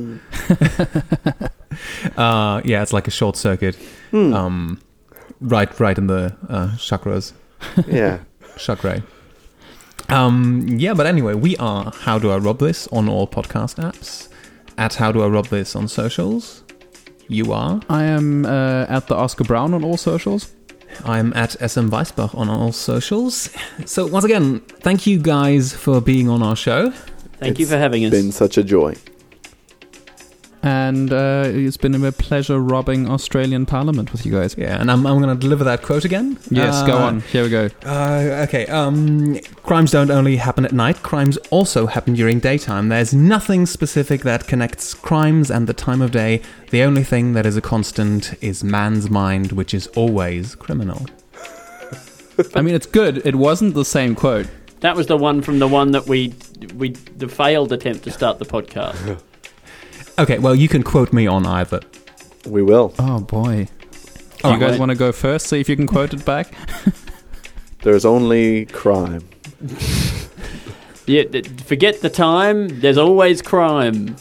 Uh, yeah, it's like a short circuit, Hmm. um, right right in the uh, chakras, Yeah. chakra. Um, yeah, but anyway, we are How Do I Rob This on all podcast apps. At How Do I Rob This on socials. You are. I am uh, at the Oscar Brown on all socials. I'm at S M Weisbach on all socials. So once again, thank you guys for being on our show. Thank you It's for having us. Been such a joy. And uh, it's been a pleasure robbing Australian Parliament with you guys. Yeah, and I'm, I'm going to deliver that quote again. Yes, go Uh, on. Here we go. Uh, okay, um, crimes don't only happen at night, crimes also happen during daytime. There's nothing specific that connects crimes and the time of day. The only thing that is a constant is man's mind, which is always criminal. I mean, it's good. It wasn't the same quote. That was the one from the one that we we the failed attempt to start the podcast. Okay, well, you can quote me on either. We will. Oh, boy. All you right. guys want to go first? See if you can quote it back? There's only crime. Yeah, th- forget the time. There's always crime.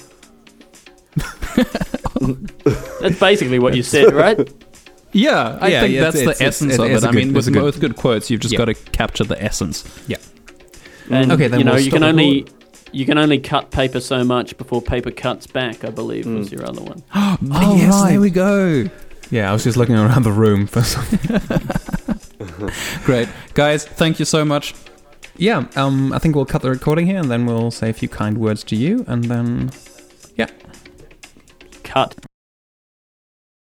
That's basically what you said, right? Yeah, I Yeah, think yeah, that's it's- the it's- essence it of is it. a I good- mean, it's with a good- both good quotes, you've just Yeah. got to capture the essence. Yeah. And Okay, then you know we'll you can stop it only you can only cut paper so much before paper cuts back. I believe was Mm. your other one. Oh, yes, right. there we go. Yeah, I was just looking around the room for something. Great. Guys, thank you so much. Yeah, um, I think we'll cut the recording here and then we'll say a few kind words to you and then, yeah,